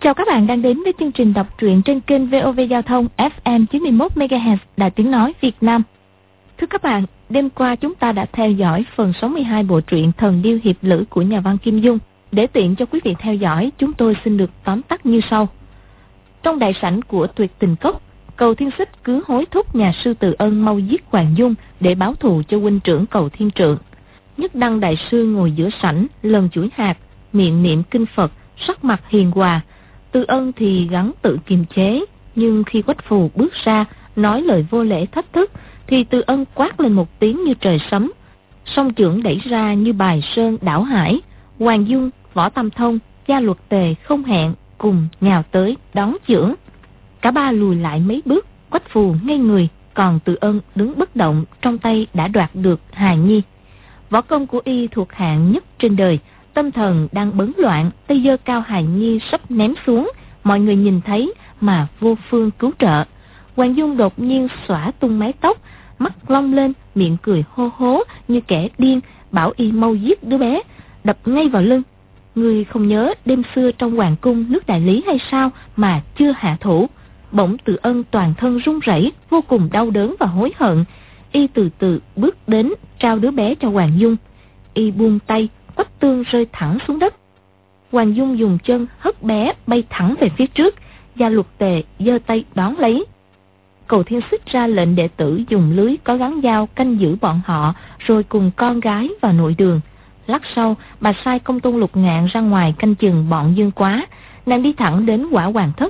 Chào các bạn đang đến với chương trình đọc truyện trên kênh VOV Giao thông FM 91 MHz Đài Tiếng nói Việt Nam. Thưa các bạn, đêm qua chúng ta đã theo dõi phần 62 bộ truyện Thần Điêu Hiệp Lữ của nhà văn Kim Dung. Để tiện cho quý vị theo dõi, chúng tôi xin được tóm tắt như sau. Trong đại sảnh của Tuyệt Tình Cốc, Cầu Thiên Xích cứ hối thúc nhà sư Từ Ân mau giết Hoàng Dung để báo thù cho huynh trưởng Cầu Thiên Trượng. Nhất Đăng đại sư ngồi giữa sảnh, lần chuỗi hạt, miệng niệm kinh Phật, sắc mặt hiền hòa. Từ Ân thì gắng tự kiềm chế, nhưng khi Quách Phù bước ra nói lời vô lễ thách thức thì Từ Ân quát lên một tiếng như trời sấm, song chưởng đẩy ra như bài sơn đảo hải. Hoàng Dung, Võ Tam Thông, Gia Luật Tề không hẹn cùng nhào tới đón chưởng. Cả ba lùi lại mấy bước, Quách Phù ngây người, còn Từ Ân đứng bất động, trong tay đã đoạt được hài nhi. Võ công của y thuộc hạng nhất trên đời, tâm thần đang bấn loạn, tay giơ cao hài nhi sắp ném xuống, mọi người nhìn thấy mà vô phương cứu trợ. Hoàng Dung đột nhiên xõa tung mái tóc, mắt long lên, miệng cười hô hố như kẻ điên, bảo y mau giết đứa bé, đập ngay vào lưng. Người không nhớ đêm xưa trong hoàng cung nước Đại Lý hay sao mà chưa hạ thủ? Bỗng Từ Ân toàn thân run rẩy, vô cùng đau đớn và hối hận. Y từ từ bước đến, trao đứa bé cho Hoàng Dung. Y buông tay, Quách Tương rơi thẳng xuống đất. Hoàng Dung dùng chân hất bé bay thẳng về phía trước. Gia Luật Tề giơ tay đón lấy. Cầu Thiên Xích ra lệnh đệ tử dùng lưới có gắn dao canh giữ bọn họ, rồi cùng con gái vào nội đường. Lát sau, bà sai Công Tôn Lục Ngạn ra ngoài canh chừng bọn Dương Quá. Nàng đi thẳng đến Quả Hoàng Thất.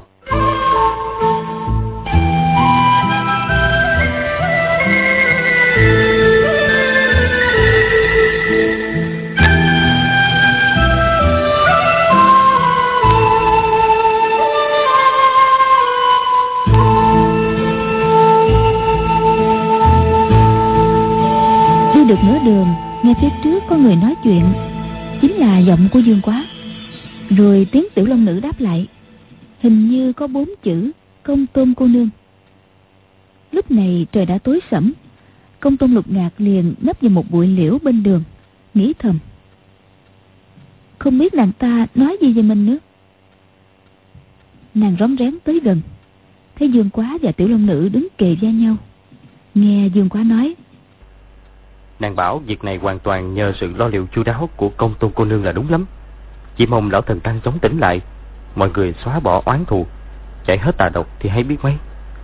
Được nửa đường, nghe phía trước có người nói chuyện, chính là giọng của Dương Quá. Rồi tiếng Tiểu Long Nữ đáp lại, hình như có 4 chữ Công Tôn cô nương. Lúc này trời đã tối sẫm. Công Tôn Lục Ngạc liền nấp vào một bụi liễu bên đường, nghĩ thầm, không biết nàng ta nói gì về mình nữa. Nàng rón rén tới gần, thấy Dương Quá và Tiểu Long Nữ đứng kề vai nhau. Nghe Dương Quá nói, nàng bảo việc này hoàn toàn nhờ sự lo liệu chu đáo của Công Tôn cô nương là đúng lắm. Chỉ mong lão thần tăng chóng tỉnh lại, mọi người xóa bỏ oán thù, chạy hết tà độc thì hay biết mấy.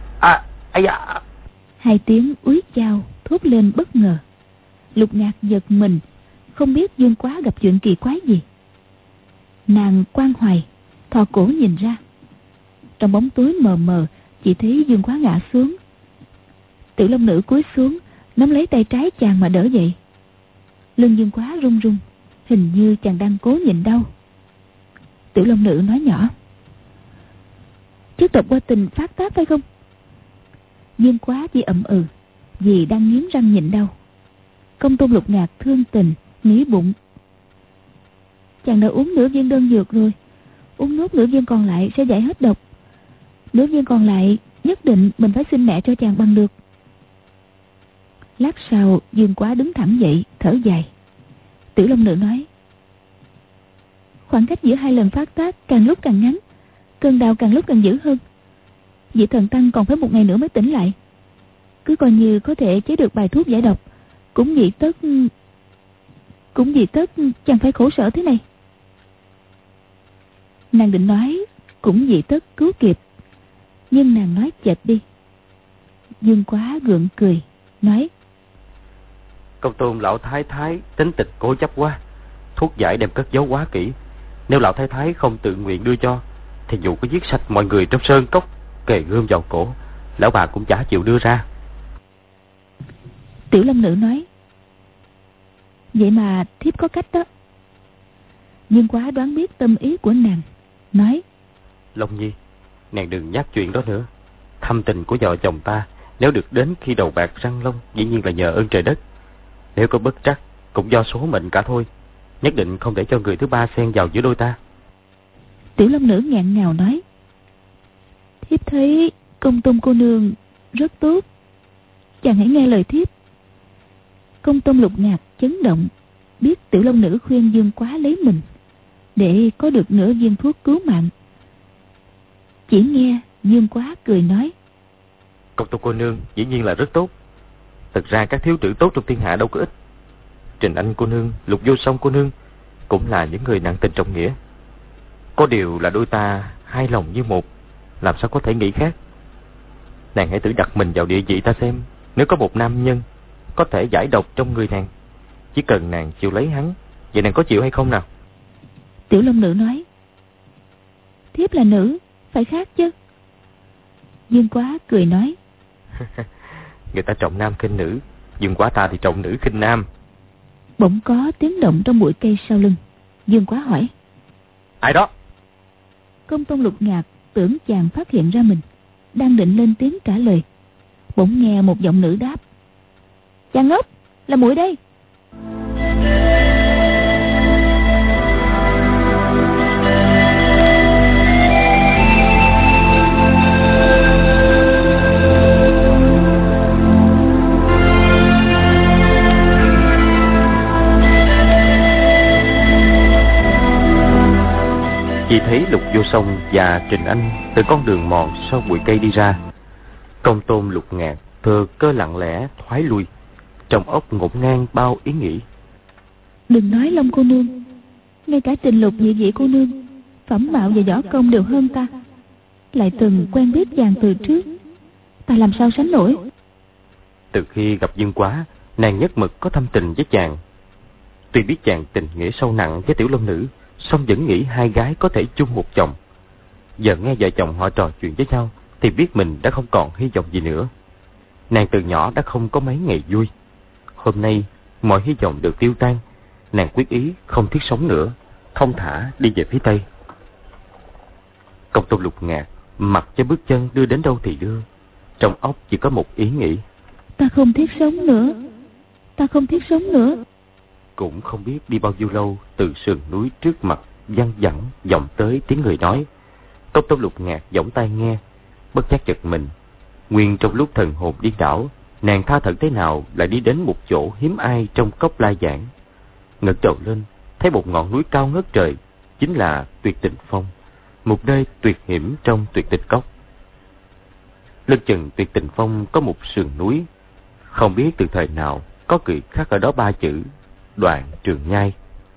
Hai tiếng úy chao thốt lên bất ngờ. Lục Ngạc giật mình, không biết Dương Quá gặp chuyện kỳ quái gì. Nàng quan hoài thò cổ nhìn ra, trong bóng tối mờ mờ chỉ thấy Dương Quá ngã xuống. Tiểu Long Nữ cúi xuống nắm lấy tay trái chàng mà đỡ dậy. Lưng Dương Quá run run, hình như chàng đang cố nhịn đau. Tiểu Long Nữ nói nhỏ, chất độc qua tình phát tác phải không? Dương Quá chỉ ậm ừ, vì đang nghiến răng nhịn đau. Công Tôn Lục Ngạc thương tình, nghĩ bụng, chàng đã uống nửa viên đơn dược rồi, uống nốt nửa viên còn lại sẽ giải hết độc. Nửa viên còn lại nhất định mình phải xin mẹ cho chàng bằng được. Lát sau, Dương Quá đứng thẳng dậy, thở dài. Tiểu Long Nữ nói, khoảng cách giữa hai lần phát tác càng lúc càng ngắn, cơn đau càng lúc càng dữ hơn. Vị thần tăng còn phải 1 ngày nữa mới tỉnh lại. Cứ coi như có thể chế được bài thuốc giải độc, cũng vì tất chẳng phải khổ sở thế này. Nàng định nói cũng vì tất cứu kịp, nhưng nàng nói chệch đi. Dương Quá gượng cười, nói, Công Tôn lão thái thái tính tịch cố chấp quá, thuốc giải đem cất giấu quá kỹ. Nếu lão thái thái không tự nguyện đưa cho, thì dù có giết sạch mọi người trong sơn cốc, kề gươm vào cổ, lão bà cũng chả chịu đưa ra. Tiểu Long Nữ nói, vậy mà thiếp có cách đó. Dương Quá đoán biết tâm ý của nàng, nói, Long Nhi, nàng đừng nhắc chuyện đó nữa. Thâm tình của vợ chồng ta nếu được đến khi đầu bạc răng long, dĩ nhiên là nhờ ơn trời đất. Nếu có bất trắc cũng do số mệnh cả thôi. Nhất định không để cho người thứ ba xen vào giữa đôi ta. Tiểu Long Nữ nghẹn ngào nói, thiếp thấy Công Tôn cô nương rất tốt, chàng hãy nghe lời thiếp. Công Tôn Lục Ngạc chấn động, biết Tiểu Long Nữ khuyên Dương Quá lấy mình để có được nửa viên thuốc cứu mạng. Chỉ nghe Dương Quá cười nói: Công tôn cô nương dĩ nhiên là rất tốt. Thực ra các thiếu nữ tốt trong thiên hạ đâu có ít. Trình Anh cô nương, Lục Vô Song cô nương cũng là những người nặng tình trọng nghĩa. Có điều là đôi ta hai lòng như một, làm sao có thể nghĩ khác. Nàng hãy tự đặt mình vào địa vị ta xem. Nếu có một nam nhân có thể giải độc trong người nàng, chỉ cần nàng chịu lấy hắn, vậy nàng có chịu hay không nào? Tiểu Long Nữ nói: thiếp là nữ, phải khác chứ. Dương Quá cười nói: Người ta trọng nam khinh nữ, Dương Quá ta thì trọng nữ khinh nam. Bỗng có tiếng động trong bụi cây sau lưng. Dương Quá hỏi: Ai đó? Công tôn Lục Ngạc tưởng chàng phát hiện ra mình, đang định lên tiếng trả lời, bỗng nghe một giọng nữ đáp: Chàng ngốc, là muội đây. Chỉ thấy Lục Vô Song và Trình Anh từ con đường mòn sau bụi cây đi ra. Công tôn Lục Ngạc thờ cơ lặng lẽ thoái lui, trong óc ngổn ngang bao ý nghĩ. Đừng nói Long cô nương, ngay cả Trình Lục nhị vị cô nương, phẩm mạo và võ công đều hơn ta, lại từng quen biết chàng từ trước, ta làm sao sánh nổi. Từ khi gặp Dương Quá, nàng nhất mực có thâm tình với chàng. Tuy biết chàng tình nghĩa sâu nặng với Tiểu Long Nữ, song vẫn nghĩ hai gái có thể chung một chồng. Giờ nghe vợ chồng họ trò chuyện với nhau thì biết mình đã không còn hy vọng gì nữa. Nàng từ nhỏ đã không có mấy ngày vui. Hôm nay mọi hy vọng được tiêu tan, nàng quyết ý không thiết sống nữa, thong thả đi về phía tây. Công tôn Lục Ngạc mặc cho bước chân đưa đến đâu thì đưa, trong óc chỉ có một ý nghĩ: ta không thiết sống nữa, ta không thiết sống nữa. Cũng không biết đi bao nhiêu lâu, từ sườn núi trước mặt văng vẳng vọng tới tiếng người nói. Công tôn Lục Ngạc giỏng tai nghe, bất giác giật mình. Nguyên trong lúc thần hồn điên đảo, nàng tha thẩn thế nào lại đi đến một chỗ hiếm ai trong cốc La Giảng. Ngẩng đầu lên, thấy một ngọn núi cao ngất trời, chính là Tuyệt Tình Phong, một nơi tuyệt hiểm trong Tuyệt Tình Cốc. Lưng chừng Tuyệt Tình Phong có một sườn núi, không biết từ thời nào có cười khắc ở đó ba chữ Đoạn Trường Nhai.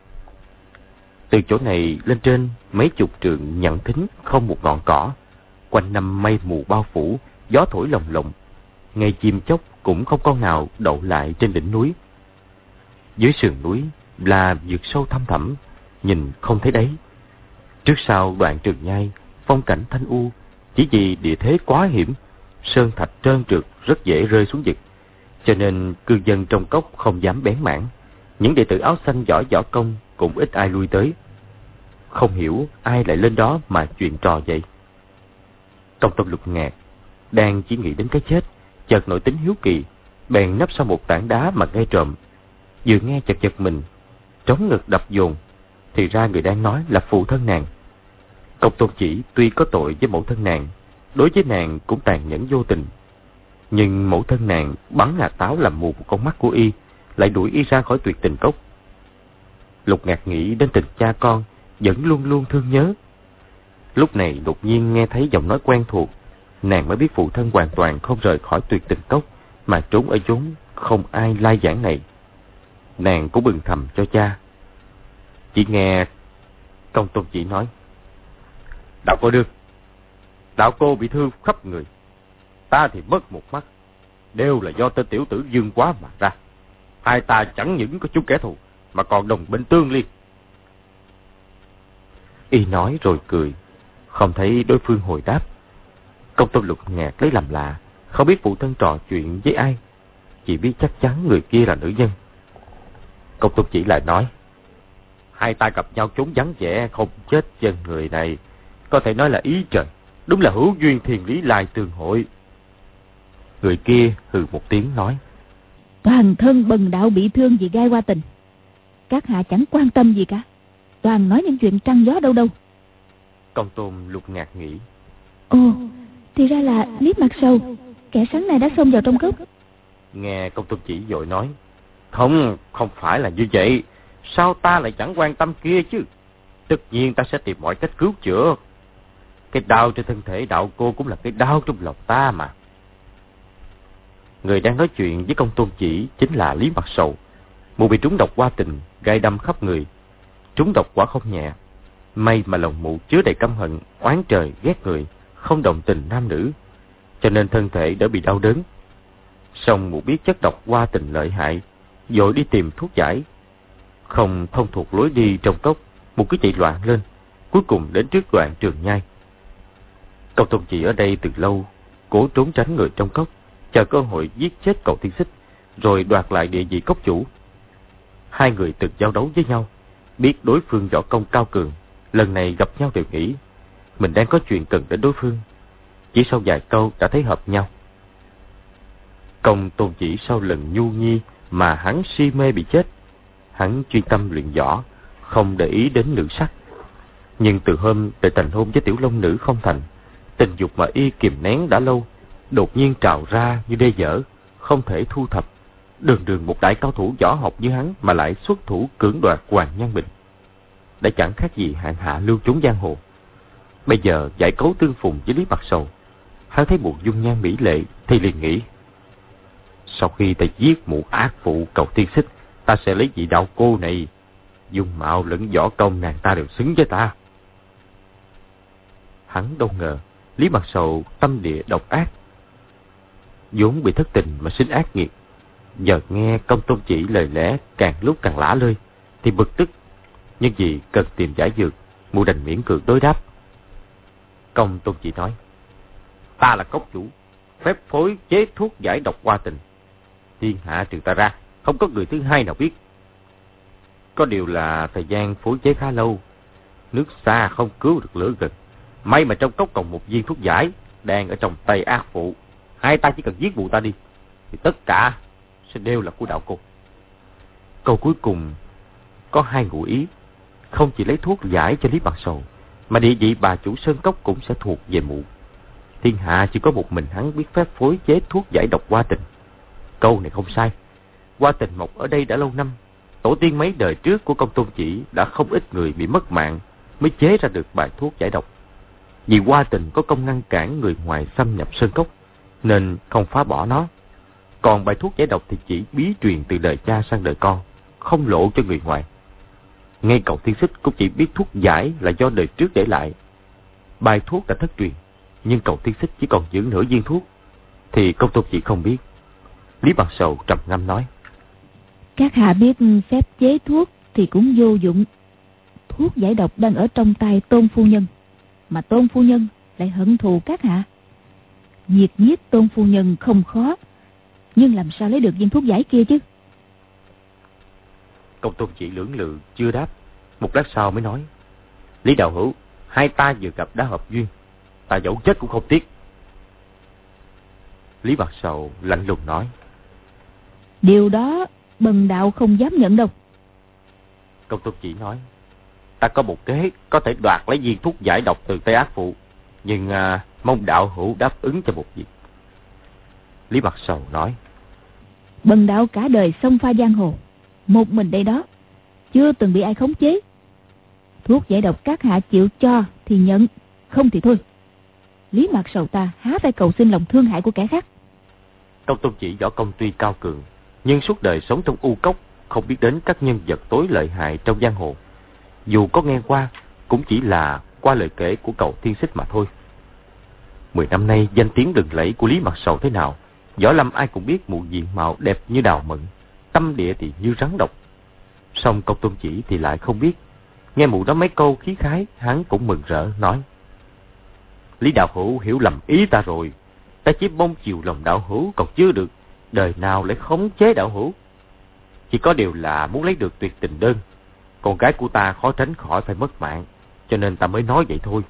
Từ chỗ này lên trên mấy chục trượng nhận thính không một ngọn cỏ, quanh năm mây mù bao phủ, gió thổi lồng lộng, ngay chim chóc cũng không con nào đậu lại trên đỉnh núi. Dưới sườn núi là vực sâu thăm thẳm, nhìn không thấy đáy. Trước sau Đoạn Trường Nhai, phong cảnh thanh u, chỉ vì địa thế quá hiểm, sơn thạch trơn trượt rất dễ rơi xuống vực, cho nên cư dân trong cốc không dám bén mảng. Những đệ tử áo xanh giỏi võ công cũng ít ai lui tới. Không hiểu ai lại lên đó mà chuyện trò vậy. Công tôn Lục Ngạc đang chỉ nghĩ đến cái chết, chợt nổi tính hiếu kỳ, bèn nấp sau một tảng đá mà nghe trộm. Vừa nghe chợt giật mình, trống ngực đập dồn, thì ra người đang nói là phụ thân nàng. Công tôn Chỉ tuy có tội với mẫu thân nàng, đối với nàng cũng tàn nhẫn vô tình, nhưng mẫu thân nàng bắn hạt táo làm mù một con mắt của y, lại đuổi y ra khỏi Tuyệt Tình Cốc. Lục Ngạc nghĩ đến tình cha con, vẫn luôn luôn thương nhớ. Lúc này đột nhiên nghe thấy giọng nói quen thuộc, nàng mới biết phụ thân hoàn toàn không rời khỏi Tuyệt Tình Cốc, mà trốn ở chốn không ai lai vãng này. Nàng cũng bừng thầm cho cha. Chỉ nghe Công tôn Chỉ nói: Đạo cô đương, đạo cô bị thương khắp người, ta thì mất một mắt, đều là do tên tiểu tử Dương Quá mà ra. Hai ta chẳng những có chung kẻ thù, mà còn đồng bên tương liên. Y nói rồi cười, không thấy đối phương hồi đáp. Công tôn Lục Ngạc lấy làm lạ, không biết phụ thân trò chuyện với ai, chỉ biết chắc chắn người kia là nữ nhân. Công tôn Chỉ lại nói: Hai ta gặp nhau trốn vắng vẻ, không chết chân người này, có thể nói là ý trời, đúng là hữu duyên thiên lý lai tương hội. Người kia hừ một tiếng nói: Toàn thân bần đạo bị thương vì gai qua tình, các hạ chẳng quan tâm gì cả, toàn nói những chuyện trăng gió đâu đâu. Công tôn Lục Ngạc nghĩ: Ồ, thì ra là Liếc Mặt Sầu, kẻ sáng nay đã xông vào trong cốc. Nghe Công tôn Chỉ vội nói: Không phải là như vậy. Sao ta lại chẳng quan tâm kia chứ? Tất nhiên ta sẽ tìm mọi cách cứu chữa. Cái đau trên thân thể đạo cô cũng là cái đau trong lòng ta mà. Người đang nói chuyện với Công Tôn Chỉ chính là Lý Mặt Sầu. Mụ bị trúng độc hoa tình, gai đâm khắp người. Trúng độc quả không nhẹ. May mà lòng mụ chứa đầy căm hận, oán trời, ghét người, không đồng tình nam nữ, cho nên thân thể đỡ bị đau đớn. Song mụ biết chất độc hoa tình lợi hại, vội đi tìm thuốc giải. Không thông thuộc lối đi trong cốc, mụ cứ chạy loạn lên, cuối cùng đến trước đoạn Trường Nhai. Công Tôn Chỉ ở đây từ lâu, cố trốn tránh người trong cốc, chờ cơ hội giết chết Cầu Thiên Xích, rồi đoạt lại địa vị cốc chủ. Hai người từng giao đấu với nhau, biết đối phương võ công cao cường, lần này gặp nhau đều nghĩ mình đang có chuyện cần đến đối phương. Chỉ sau vài câu đã thấy hợp nhau. Công Tôn Chỉ sau lần nhu nhi mà hắn si mê bị chết. Hắn chuyên tâm luyện võ, không để ý đến nữ sắc. Nhưng từ hôm để thành hôn với Tiểu Long Nữ không thành, tình dục mà y kìm nén đã lâu đột nhiên trào ra như đê dở, không thể thu thập. Đường đường một đại cao thủ võ học như hắn mà lại xuất thủ cưỡng đoạt Hoàng Nhan Bình, đã chẳng khác gì hạng hạ lưu trốn giang hồ. Bây giờ giải cấu tương phùng với Lý Mặt Sầu, hắn thấy một dung nhan mỹ lệ thì liền nghĩ, sau khi ta giết mụ ác phụ Cầu Thiên Xích, ta sẽ lấy vị đạo cô này, dung mạo lẫn võ công nàng ta đều xứng với ta. Hắn đâu ngờ Lý Mặt Sầu tâm địa độc ác, vốn bị thất tình mà sinh ác nghiệt. Giờ nghe Công Tôn Chỉ lời lẽ càng lúc càng lả lơi thì bực tức, nhưng vì cần tìm giải dược, mụ đành miễn cưỡng đối đáp. Công Tôn Chỉ nói, ta là cốc chủ, phép phối chế thuốc giải độc hoa tình, thiên hạ trừ ta ra không có người thứ hai nào biết. Có điều là thời gian phối chế khá lâu, nước xa không cứu được lửa gần. May mà trong cốc còn một viên thuốc giải đang ở trong tay ác phụ. Hai ta chỉ cần giết mụ ta đi thì tất cả sẽ đều là của đạo cô. Câu cuối cùng có hai ngụ ý, không chỉ lấy thuốc giải cho Lý Mặt Sầu, mà địa vị bà chủ sơn cốc cũng sẽ thuộc về mụ. Thiên hạ chỉ có một mình hắn biết phép phối chế thuốc giải độc hoa tình. Câu này không sai. Hoa tình mọc ở đây đã lâu năm, tổ tiên mấy đời trước của Công Tôn Chỉ đã không ít người bị mất mạng mới chế ra được bài thuốc giải độc. Vì hoa tình có công ngăn cản người ngoài xâm nhập sơn cốc nên không phá bỏ nó. Còn bài thuốc giải độc thì chỉ bí truyền từ đời cha sang đời con, không lộ cho người ngoài. Ngay Cầu Thiên Xích cũng chỉ biết thuốc giải là do đời trước để lại. Bài thuốc đã thất truyền, nhưng Cầu Thiên Xích chỉ còn giữ nửa viên thuốc thì Công Tôn Chỉ không biết. Lý Mặt Sầu trầm ngâm nói, các hạ biết phép chế thuốc thì cũng vô dụng. Thuốc giải độc đang ở trong tay Tôn phu nhân, mà Tôn phu nhân lại hận thù các hạ. Việc giết Tôn phu nhân không khó, nhưng làm sao lấy được viên thuốc giải kia chứ? Công Tôn Chỉ lưỡng lự chưa đáp. Một lát sau mới nói, Lý đạo hữu, hai ta vừa gặp đã hợp duyên, ta dẫu chết cũng không tiếc. Lý Mặt Sầu lạnh lùng nói, điều đó bần đạo không dám nhận đâu. Công Tôn Chỉ nói, ta có một kế có thể đoạt lấy viên thuốc giải độc từ tay ác phụ, nhưng mong đạo hữu đáp ứng cho một việc. Lý Mặt Sầu nói, bần đạo cả đời xông pha giang hồ, một mình đây đó, chưa từng bị ai khống chế. Thuốc giải độc các hạ chịu cho thì nhận, không thì thôi. Lý Mặt Sầu ta há phải cầu xin lòng thương hại của kẻ khác. Công Tôn Chỉ võ công tuy cao cường, nhưng suốt đời sống trong u cốc, không biết đến các nhân vật tối lợi hại trong giang hồ. Dù có nghe qua, cũng chỉ là qua lời kể của Cầu Thiên Xích mà thôi. 10 năm nay danh tiếng lừng lẫy của Lý Mặt Sầu thế nào, võ lâm ai cũng biết mụ diện mạo đẹp như đào mận, tâm địa thì như rắn độc. Song Công Tôn Chỉ thì lại không biết. Nghe mụ nói mấy câu khí khái, hắn cũng mừng rỡ nói, Lý đạo hữu hiểu lầm ý ta rồi. Ta chỉ mong chiều lòng đạo hữu còn chưa được, đời nào lại khống chế đạo hữu. Chỉ có điều là muốn lấy được tuyệt tình đơn, con gái của ta khó tránh khỏi phải mất mạng, cho nên ta mới nói vậy thôi.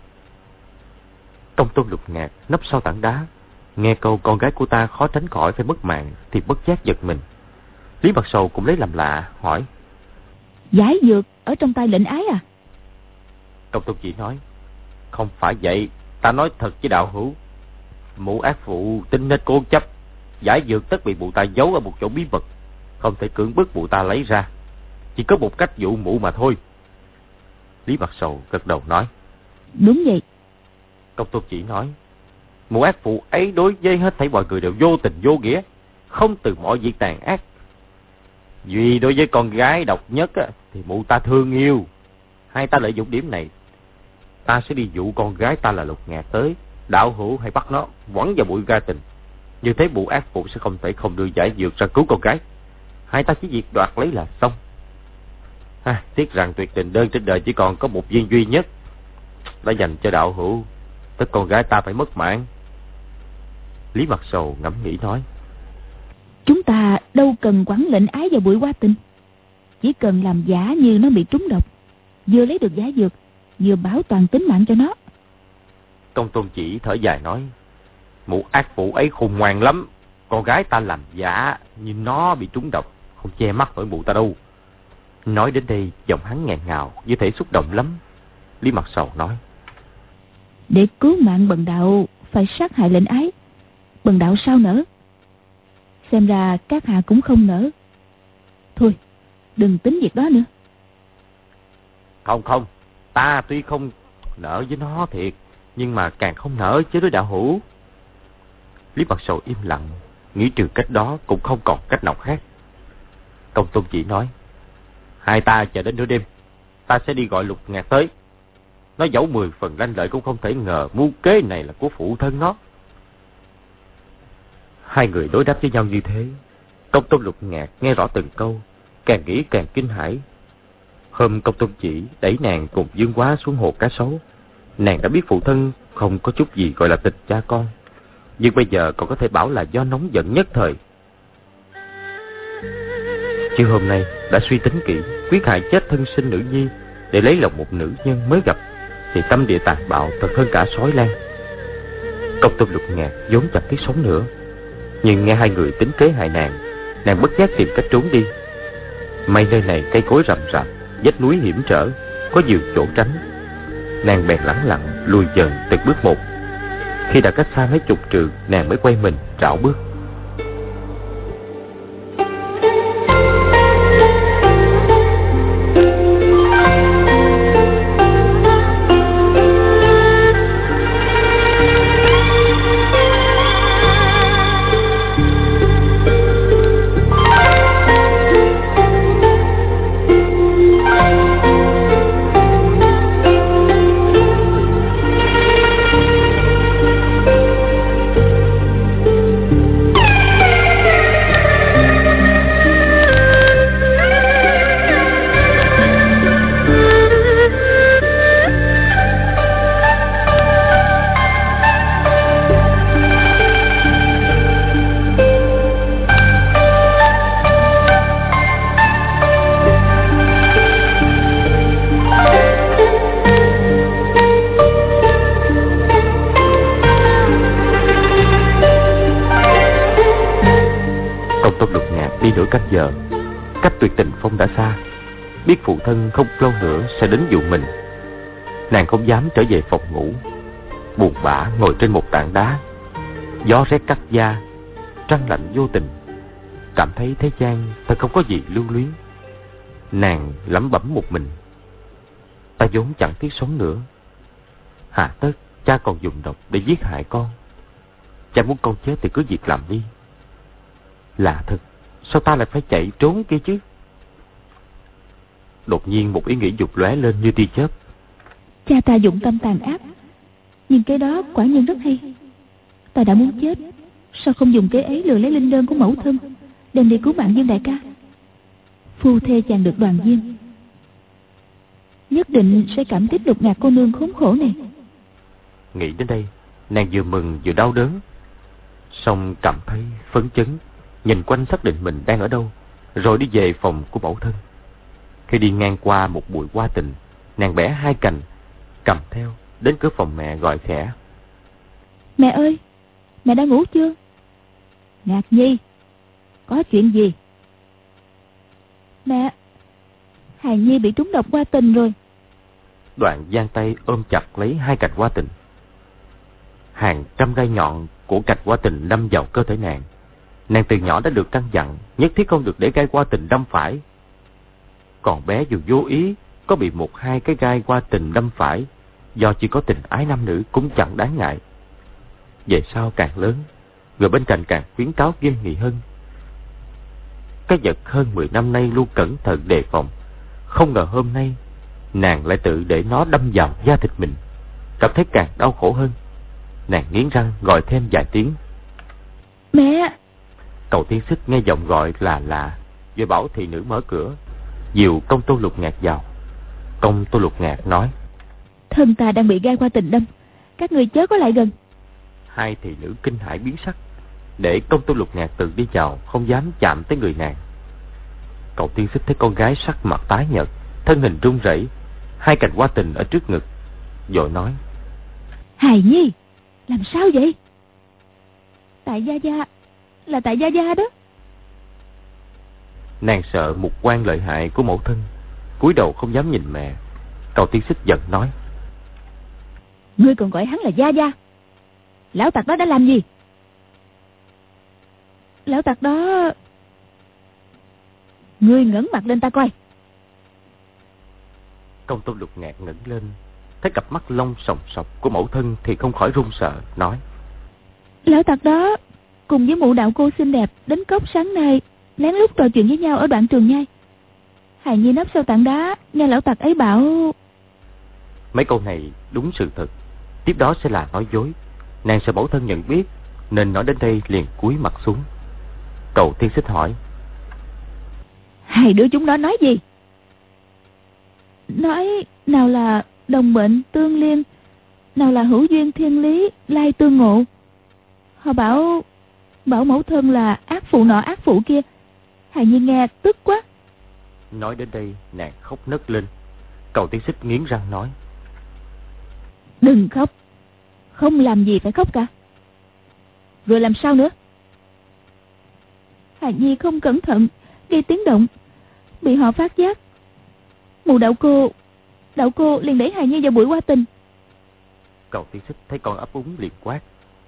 Công Tôn Lục Ngạc nấp sau tảng đá, nghe câu con gái của ta khó tránh khỏi phải mất mạng thì bất giác giật mình. Lý Mặt Sầu cũng lấy làm lạ hỏi, giải dược ở trong tay lệnh ái à? Công Tôn Chỉ nói, không phải vậy, ta nói thật với đạo hữu. Mụ ác phụ tính nết cố chấp, giải dược tất bị mụ ta giấu ở một chỗ bí mật, không thể cưỡng bức mụ ta lấy ra. Chỉ có một cách dụ mụ mà thôi. Lý Mặt Sầu gật đầu nói, đúng vậy. Công tôn chỉ nói, mụ ác phụ ấy đối với hết thảy mọi người đều vô tình vô nghĩa, không từ mọi việc tàn ác. Duy đối với con gái độc nhất thì mụ ta thương yêu. Hai ta lợi dụng điểm này, ta sẽ đi dụ con gái ta là Lục Ngạc tới. Đạo hữu hãy bắt nó quẳng vào bụi ga tình. Như thế mụ ác phụ sẽ không thể không đưa giải dược ra cứu con gái. Hai ta chỉ việc đoạt lấy là xong. Tiếc rằng tuyệt tình đơn trên đời chỉ còn có một viên duy nhất, đã dành cho đạo hữu, tức con gái ta phải mất mạng. Lý Mặt Sầu ngẫm nghĩ nói, chúng ta đâu cần quẳng lệnh ái vào bụi hoa tình, chỉ cần làm giả như nó bị trúng độc, vừa lấy được giải dược, vừa bảo toàn tính mạng cho nó. Công tôn chỉ thở dài nói, mụ ác phụ ấy khùng ngoan lắm. Con gái ta làm giả nhưng nó bị trúng độc, không che mắt nổi mụ ta đâu. Nói đến đây giọng hắn nghẹn ngào, như thể xúc động lắm. Lý Mặt Sầu nói, để cứu mạng bần đạo phải sát hại lệnh ái, bần đạo sao nỡ. Xem ra các hạ cũng không nỡ. Thôi đừng tính việc đó nữa. Không, ta tuy không nỡ với nó thiệt, nhưng mà càng không nỡ chứ đối đạo hữu. Lý Mặt Sầu im lặng, nghĩ trừ cách đó cũng không còn cách nào khác. Công tôn chỉ nói, hai ta chờ đến nửa đêm, ta sẽ đi gọi Lục Ngạc tới. Nó dẫu 10 phần lanh lợi cũng không thể ngờ mưu kế này là của phụ thân nó. Hai người đối đáp với nhau như thế, Công tôn Lục Ngạc nghe rõ từng câu, càng nghĩ càng kinh hãi. Hôm Công tôn chỉ đẩy nàng cùng Dương Quá xuống hồ cá sấu, nàng đã biết phụ thân không có chút gì gọi là tình cha con, nhưng bây giờ còn có thể bảo là do nóng giận nhất thời. Chứ hôm nay đã suy tính kỹ, quyết hại chết thân sinh nữ nhi để lấy lòng một nữ nhân mới gặp, thì tâm địa tàn bạo thật hơn cả sói lang. Công tôn Lục Ngạc vốn chẳng biết sống nữa, nhưng nghe hai người tính kế hại nàng bất giác tìm cách trốn đi. May nơi này cây cối rậm rạp, vách núi hiểm trở, có nhiều chỗ tránh. Nàng bèn lẳng lặng lùi dần từng bước một. Khi đã cách xa mấy chục trượng, nàng mới quay mình rảo bước. Cách Tuyệt Tình Phong đã xa, biết phụ thân không lâu nữa sẽ đến dụ mình. Nàng không dám trở về phòng ngủ, buồn bã ngồi trên một tảng đá. Gió rét cắt da, trăng lạnh vô tình, cảm thấy thế gian thật không có gì lưu luyến. Nàng lẩm bẩm một mình, ta vốn chẳng tiếc sống nữa, hà tất cha còn dùng độc để giết hại con. Cha muốn con chết thì cứ việc làm đi. Lạ thật, sao ta lại phải chạy trốn kia chứ? Đột nhiên một ý nghĩ dục lóe lên như tia chớp. Cha ta dụng tâm tàn ác, nhưng cái đó quả nhiên rất hay. Ta đã muốn chết, sao không dùng kế ấy lừa lấy linh đơn của mẫu thân, đem đi cứu mạng Dương đại ca? Phu thê chàng được đoàn viên, nhất định sẽ cảm tiếp Lục Ngạc cô nương khốn khổ này. Nghĩ đến đây, nàng vừa mừng vừa đau đớn, song cảm thấy phấn chấn, nhìn quanh xác định mình đang ở đâu, rồi đi về phòng của mẫu thân. Khi đi ngang qua một bụi hoa tình, nàng bẻ hai cành, cầm theo đến cửa phòng mẹ gọi khẽ: Mẹ ơi, mẹ đã ngủ chưa? Ngạc Nhi, có chuyện gì? Mẹ, Hài Nhi bị trúng độc hoa tình rồi. Đoạn giang tay ôm chặt lấy hai cành hoa tình. Hàng trăm gai nhọn của cành hoa tình đâm vào cơ thể nàng. Nàng từ nhỏ đã được căn dặn nhất thiết không được để gai hoa tình đâm phải. Còn bé dù vô ý có bị một hai cái gai hoa tình đâm phải do chưa có tình ái nam nữ cũng chẳng đáng ngại. Về sau càng lớn, người bên cạnh càng khuyến cáo nghiêm nghị hơn. Cái vật hơn 10 năm nay luôn cẩn thận đề phòng, không ngờ hôm nay nàng lại tự để nó đâm vào da thịt mình, cảm thấy càng đau khổ hơn. Nàng nghiến răng gọi thêm vài tiếng. Mẹ! Cầu Tiên Xích nghe giọng gọi là lạ, rồi bảo thị nữ mở cửa, dìu công tôn Lục Ngạc vào. Công tôn Lục Ngạc nói: Thân ta đang bị gai qua tình đâm, các người chớ có lại gần. Hai thị nữ kinh hãi biến sắc, để công tôn Lục Ngạc tự đi vào, không dám chạm tới người nàng. Cậu Tiên Xích thấy con gái sắc mặt tái nhợt, thân hình run rẩy, hai cành hoa tình ở trước ngực, vội nói: Hài Nhi, làm sao vậy? Tại Gia Gia, là tại Gia Gia đó. Nàng sợ mục quan lợi hại của mẫu thân, cúi đầu không dám nhìn mẹ. Cậu Tiên Xích giận nói: Ngươi còn gọi hắn là Gia Gia? Lão tặc đó đã làm gì? Lão tặc đó... Ngươi ngẩng mặt lên ta coi. Công tôn Lục Ngạc ngẩng lên, thấy cặp mắt long sòng sọc của mẫu thân thì không khỏi run sợ, nói: Lão tặc đó cùng với mụ đạo cô xinh đẹp đến cốc sáng nay, lén lút trò chuyện với nhau ở đoạn Trường Nhai. Hài Nhi nấp sau tảng đá, nghe lão tặc ấy bảo... Mấy câu này đúng sự thật, tiếp đó sẽ là nói dối. Nàng sợ mẫu thân nhận biết, nên nói đến đây liền cúi mặt xuống. Cậu Tiên Xích hỏi: Hai đứa chúng nó nói gì? Nói nào là đồng mệnh tương liên, nào là hữu duyên thiên lý, lai tương ngộ. Họ bảo mẫu thân là ác phụ nọ ác phụ kia. Hài Nhi nghe tức quá. Nói đến đây nàng khóc nấc lên. Cậu Tiên Xích nghiến răng nói: Đừng khóc, không làm gì phải khóc cả. Rồi làm sao nữa? Hài Nhi không cẩn thận gây tiếng động, bị họ phát giác. Mụ đạo cô liền đẩy Hài Nhi vào bụi hoa tình. Cậu Tiên Xích thấy con ấp úng liền quát: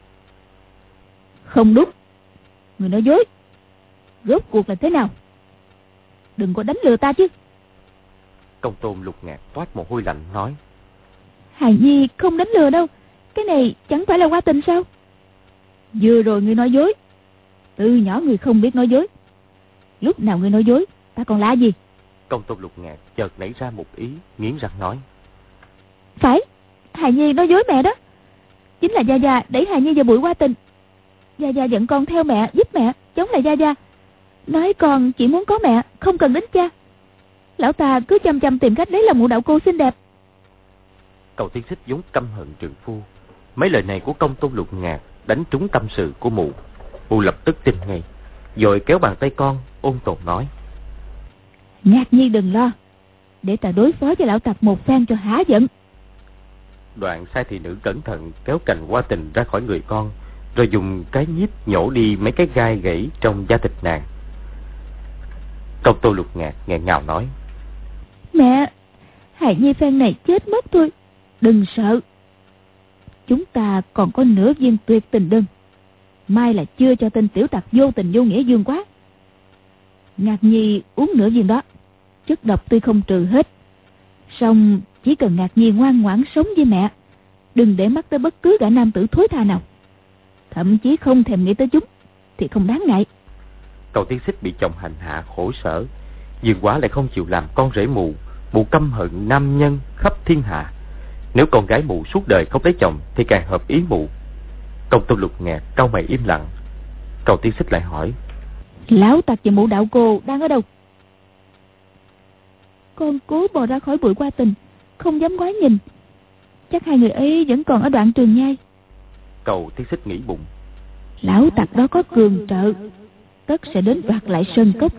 Không đúng, người nói dối. Rốt cuộc là thế nào? Đừng có đánh lừa ta chứ. Công tôn Lục Ngạc toát mồ hôi lạnh nói: Hài Nhi không đánh lừa đâu. Cái này chẳng phải là hoa tình sao? Vừa rồi ngươi nói dối. Từ nhỏ ngươi không biết nói dối. Lúc nào ngươi nói dối, ta còn lạ gì? Công tôn Lục Ngạc chợt nảy ra một ý, nghiến răng nói: Phải, Hài Nhi nói dối mẹ đó. Chính là Gia Gia đẩy Hài Nhi vào bụi hoa tình. Gia Gia dẫn con theo mẹ, giúp mẹ chống lại Gia Gia, nói con chỉ muốn có mẹ, không cần đến cha. Lão ta cứ chăm chăm tìm cách lấy lòng mụ đạo cô xinh đẹp. Cậu Tiên Xích vốn căm hận trượng phu, mấy lời này của công tôn Lục Ngạc đánh trúng tâm sự của mụ. Mụ lập tức tin ngay, rồi kéo bàn tay con ôn tồn nói: Ngạc Nhi đừng lo, để ta đối phó với lão tặc một phen cho hả giận. Đoạn sai thị nữ cẩn thận kéo cành hoa tình ra khỏi người con, rồi dùng cái nhíp nhổ đi mấy cái gai gãy trong da thịt nàng. Công tôn Lục Ngạc nghẹn ngào nói: Mẹ, Hài Nhi phen này chết mất thôi, đừng sợ. Chúng ta còn có nửa viên tuyệt tình đơn, mai là chưa cho tên tiểu tặc vô tình vô nghĩa Dương Quá. Ngạc Nhi uống nửa viên đó, chất độc tuy không trừ hết, song chỉ cần Ngạc Nhi ngoan ngoãn sống với mẹ, đừng để mắt tới bất cứ gã nam tử thối tha nào, thậm chí không thèm nghĩ tới chúng, thì không đáng ngại. Cậu Tiên Xích bị chồng hành hạ khổ sở, Dương Quá lại không chịu làm con rể mụ. Mụ căm hận nam nhân khắp thiên hạ. Nếu con gái mụ suốt đời không lấy chồng thì càng hợp ý mụ. Công tôn Lục Ngạc cau mày im lặng. Cậu Tiên Xích lại hỏi: Lão tặc và mụ đạo cô đang ở đâu? Con cố bò ra khỏi bụi hoa tình, không dám ngoái nhìn. Chắc hai người ấy vẫn còn ở đoạn Trường Nhai. Cậu Tiên Xích nghĩ bụng: Lão tặc đó có cường trợ, tất sẽ đến đoạt lại sơn cốc.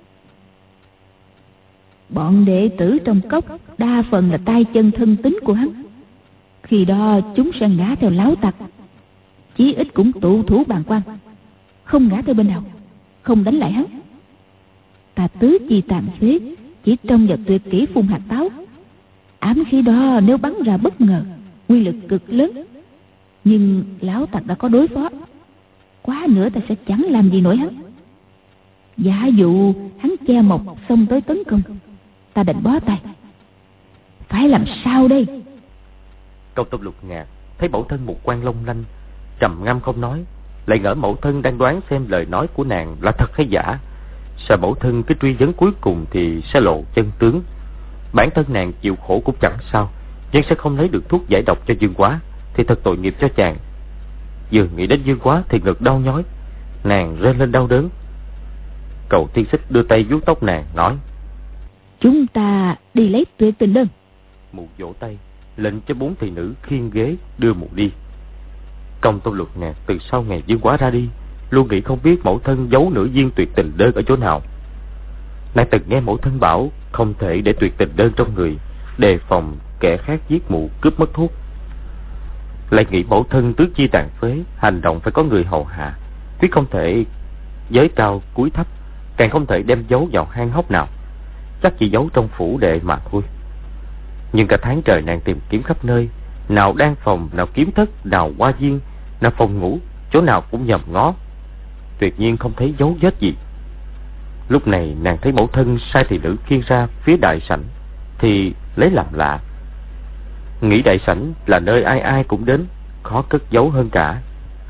Bọn đệ tử trong cốc đa phần là tay chân thân tín của hắn. Khi đó chúng sẽ ngã theo lão tặc, chí ít cũng tụ thủ bàn quan, không ngã theo bên nào, không đánh lại hắn. Ta tứ chi tàn phế, chỉ trong vào tuyệt kỹ phun hạt táo. Ám khí đó nếu bắn ra bất ngờ, uy lực cực lớn. Nhưng lão tặc đã có đối phó, quá nữa ta sẽ chẳng làm gì nổi hắn. Giả dụ hắn che mộc xông tới tấn công, ta định bó tay. Phải làm sao đây? Công Tôn Lục Ngạc thấy mẫu thân một quan long lanh, trầm ngâm không nói, lại ngỡ mẫu thân đang đoán xem lời nói của nàng là thật hay giả. Sợ mẫu thân cái truy vấn cuối cùng thì sẽ lộ chân tướng. Bản thân nàng chịu khổ cũng chẳng sao, nhưng sẽ không lấy được thuốc giải độc cho Dương Quá thì thật tội nghiệp cho chàng. Vừa nghĩ đến Dương Quá thì ngực đau nhói, nàng rên lên đau đớn. Cầu Thiên Xích đưa tay vuốt tóc nàng, nói: Chúng ta đi lấy tuyệt tình đơn. Mụ vỗ tay lệnh cho 4 thị nữ khiêng ghế đưa mụ đi. Công Tôn Lục Ngạc từ sau ngày Dương Quá ra đi luôn nghĩ không biết mẫu thân giấu nửa viên tuyệt tình đơn ở chỗ nào. Nàng từng nghe mẫu thân bảo không thể để tuyệt tình đơn trong người, đề phòng kẻ khác giết mụ cướp mất thuốc. Lại nghĩ mẫu thân tứ chi tàn phế, hành động phải có người hầu hạ, quyết không thể giới cao cúi thấp, càng không thể đem giấu vào hang hốc nào, chắc chỉ giấu trong phủ đệ mà thôi. Nhưng cả tháng trời nàng tìm kiếm khắp nơi, nào đan phòng, nào kiếm thất, nào hoa viên, nào phòng ngủ, chỗ nào cũng nhòm ngó, tuyệt nhiên không thấy dấu vết gì. Lúc này nàng thấy mẫu thân sai thị nữ khiêng ra phía đại sảnh thì lấy làm lạ, nghĩ đại sảnh là nơi ai ai cũng đến, khó cất giấu hơn cả.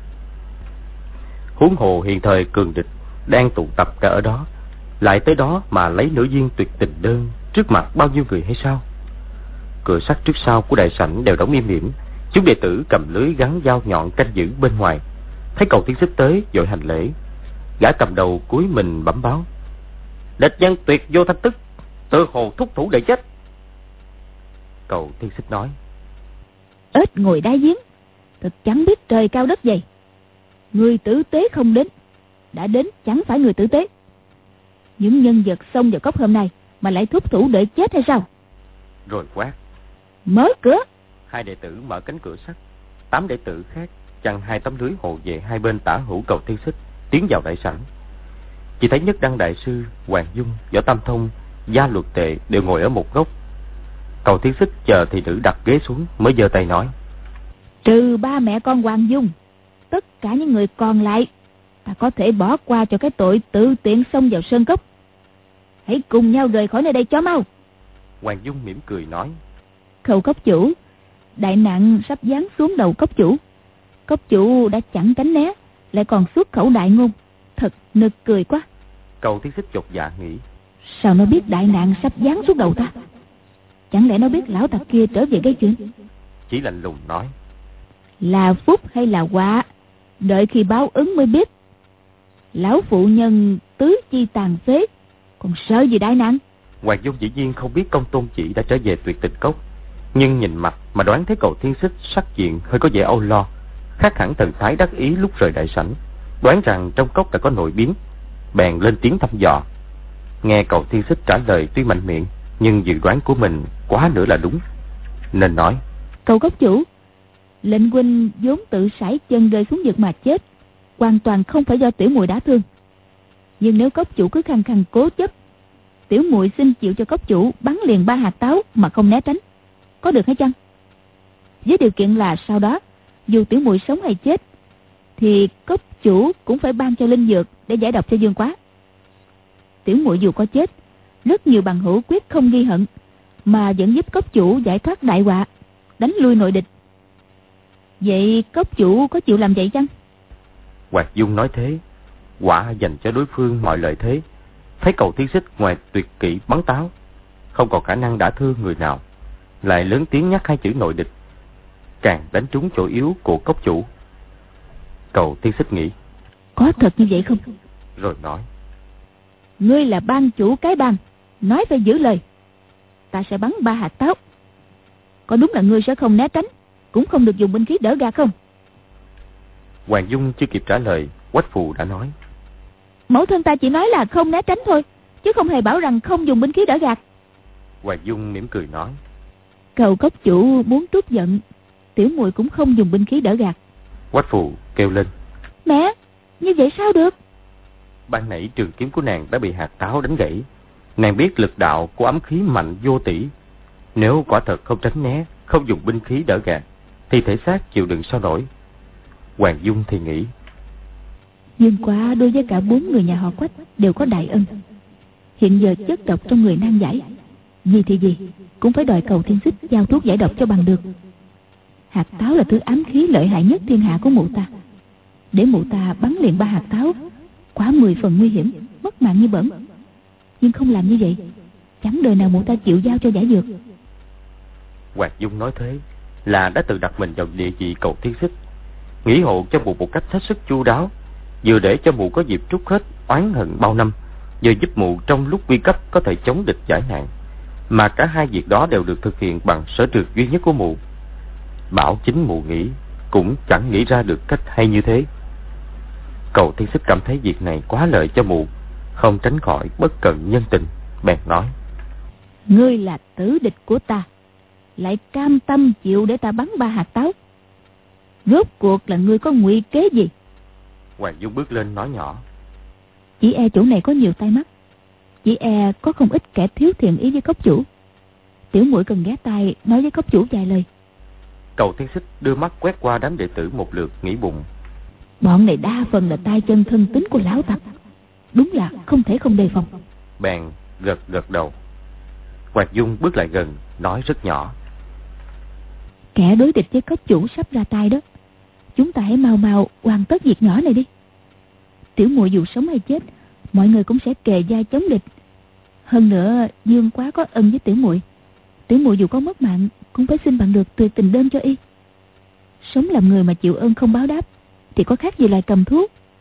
Huống hồ hiện thời cường địch đang tụ tập cả ở đó, lại tới đó mà lấy nửa viên tuyệt tình đơn trước mặt bao nhiêu người hay sao? Cửa sắt trước sau của đại sảnh đều đóng im ỉm, chúng đệ tử cầm lưới gắn dao nhọn canh giữ bên ngoài. Thấy Cầu Thiên Xích tới vội hành lễ. Gã cầm đầu cúi mình bẩm báo: Địch nhân tuyệt vô thanh tức, tự hồ thúc thủ để chết. Cầu Thiên Xích nói: Ếch ngồi đáy giếng, thật chẳng biết trời cao đất dày. Người tử tế không đến, đã đến chẳng phải người tử tế. Những nhân vật xông vào cốc hôm nay mà lại thúc thủ để chết hay sao? Rồi quát: Mở cửa. 2 đệ tử mở cánh cửa sắt, 8 đệ tử khác chằng 2 tấm lưới hộ vệ hai bên tả hữu Cầu Thiên Xích tiến vào đại sảnh. Chỉ thấy Nhất Đăng đại sư, Hoàng Dung, Võ Tam Thông, Gia Luật Tệ đều ngồi ở một góc. Cầu Thiên Xích chờ thị nữ đặt ghế xuống mới giơ tay nói: Trừ ba mẹ con Hoàng Dung, tất cả những người còn lại ta có thể bỏ qua cho cái tội tự tiện xông vào sơn cốc. Hãy cùng nhau rời khỏi nơi đây cho mau. Hoàng Dung mỉm cười nói: Khâu cốc chủ, đại nạn sắp giáng xuống đầu cốc chủ. Cốc chủ đã chẳng tránh né, lại còn xuất khẩu đại ngôn, thật nực cười quá. Cầu Thiên Xích chột dạ nghĩ: Sao nó biết đại nạn sắp giáng xuống đầu ta? Chẳng lẽ nó biết lão tặc kia trở về gây chuyện? Chỉ lạnh lùng nói: Là phúc hay là họa, đợi khi báo ứng mới biết. Lão phụ nhân tứ chi tàn phế, còn sợ gì đại nạn? Hoàng Dung dĩ nhiên không biết Công Tôn Chỉ đã trở về Tuyệt Tình Cốc, nhưng nhìn mặt mà đoán thấy Cầu Thiên Xích sắc diện hơi có vẻ âu lo, khác hẳn thần thái đắc ý lúc rời đại sảnh, đoán rằng trong cốc đã có nội biến, bèn lên tiếng thăm dò. Nghe Cầu Thiên Xích trả lời tuy mạnh miệng, nhưng dự đoán của mình quá nữa là đúng, nên nói: Cầu cốc chủ, lệnh huynh vốn tự sải chân rơi xuống vực mà chết, hoàn toàn không phải do tiểu muội đã thương. Nhưng nếu cốc chủ cứ khăng khăng cố chấp, tiểu muội xin chịu cho cốc chủ bắn liền 3 hạt táo mà không né tránh, có được hay chăng? Với điều kiện là sau đó dù tiểu muội sống hay chết thì cốc chủ cũng phải ban cho linh dược để giải độc cho Dương Quá. Tiểu muội dù có chết, rất nhiều bằng hữu quyết không ghi hận, mà vẫn giúp cốc chủ giải thoát đại họa, đánh lui nội địch. Vậy cốc chủ có chịu làm vậy chăng? Hoạt Dung nói thế, quả dành cho đối phương mọi lợi thế. Thấy Cầu Thiên Xích ngoài tuyệt kỹ bắn táo, không còn khả năng đả thương người nào, lại lớn tiếng nhắc 2 chữ nội địch, càng đánh trúng chỗ yếu của cốc chủ. Cầu Thiên Xích nghĩ: Có thật như vậy không? Rồi nói: Ngươi là ban chủ cái bang, nói phải giữ lời. Ta sẽ bắn 3 hạt táo. Có đúng là ngươi sẽ không né tránh, cũng không được dùng binh khí đỡ gạt không? Hoàng Dung chưa kịp trả lời, Quách Phù đã nói: Mẫu thân ta chỉ nói là không né tránh thôi, chứ không hề bảo rằng không dùng binh khí đỡ gạt. Hoàng Dung mỉm cười nói: Cầu cốc chủ muốn trút giận, tiểu muội cũng không dùng binh khí đỡ gạt. Quách Phù kêu lên: Mẹ, như vậy sao được? Ban nãy trường kiếm của nàng đã bị hạt táo đánh gãy. Nàng biết lực đạo của ấm khí mạnh vô tỷ, nếu quả thật không tránh né, không dùng binh khí đỡ gạt, thì thể xác chịu đựng sao nổi. Hoàng Dung thì nghĩ: Dương Quá đối với cả 4 người nhà họ Quách đều có đại ân. Hiện giờ chất độc trong người nan giải, gì thì gì cũng phải đòi Cầu Thiên Xích giao thuốc giải độc cho bằng được. Hạt táo là thứ ám khí lợi hại nhất thiên hạ của mụ ta. Để mụ ta bắn liền 3 hạt táo, quá 10 phần nguy hiểm, mất mạng như bẩn. Nhưng không làm như vậy, chẳng đời nào mụ ta chịu giao cho giả dược. Hoàng Dung nói thế là đã tự đặt mình vào địa vị Cầu Thiên Xích, nghĩ hộ cho mụ một cách hết sức chu đáo, vừa để cho mụ có dịp trút hết oán hận bao năm, vừa giúp mụ trong lúc nguy cấp có thể chống địch giải nạn. Mà cả hai việc đó đều được thực hiện bằng sở trường duy nhất của mụ. Bảo chính mụ nghĩ cũng chẳng nghĩ ra được cách hay như thế. Cầu Thiên Xích cảm thấy việc này quá lợi cho mụ, không tránh khỏi bất cận nhân tình, bèn nói: Ngươi là tử địch của ta, lại cam tâm chịu để ta bắn 3 hạt táo. Rốt cuộc là ngươi có ngụy kế gì? Hoàng Dung bước lên nói nhỏ: Chỉ e chỗ này có nhiều tai mắt, chỉ e có không ít kẻ thiếu thiện ý với cốc chủ. Tiểu muội cần ghé tai nói với cốc chủ vài lời. Cầu Thiên Xích đưa mắt quét qua đám đệ tử một lượt, nghĩ bụng: Bọn này đa phần là tay chân thân tín của lão tặc, đúng là không thể không đề phòng. Bèn gật đầu. Hoàng Dung bước lại gần, nói rất nhỏ: Kẻ đối địch với cốc chủ sắp ra tay đó. Chúng ta hãy mau mau hoàn tất việc nhỏ này đi. Tiểu muội dù sống hay chết, mọi người cũng sẽ kề vai chống địch. Hơn nữa Dương Quá có ân với tiểu muội, tiểu muội dù có mất mạng cũng phải xin bằng được tuyệt tình đơn cho y. Sống làm người mà chịu ơn không báo đáp thì có khác gì loài cầm thú.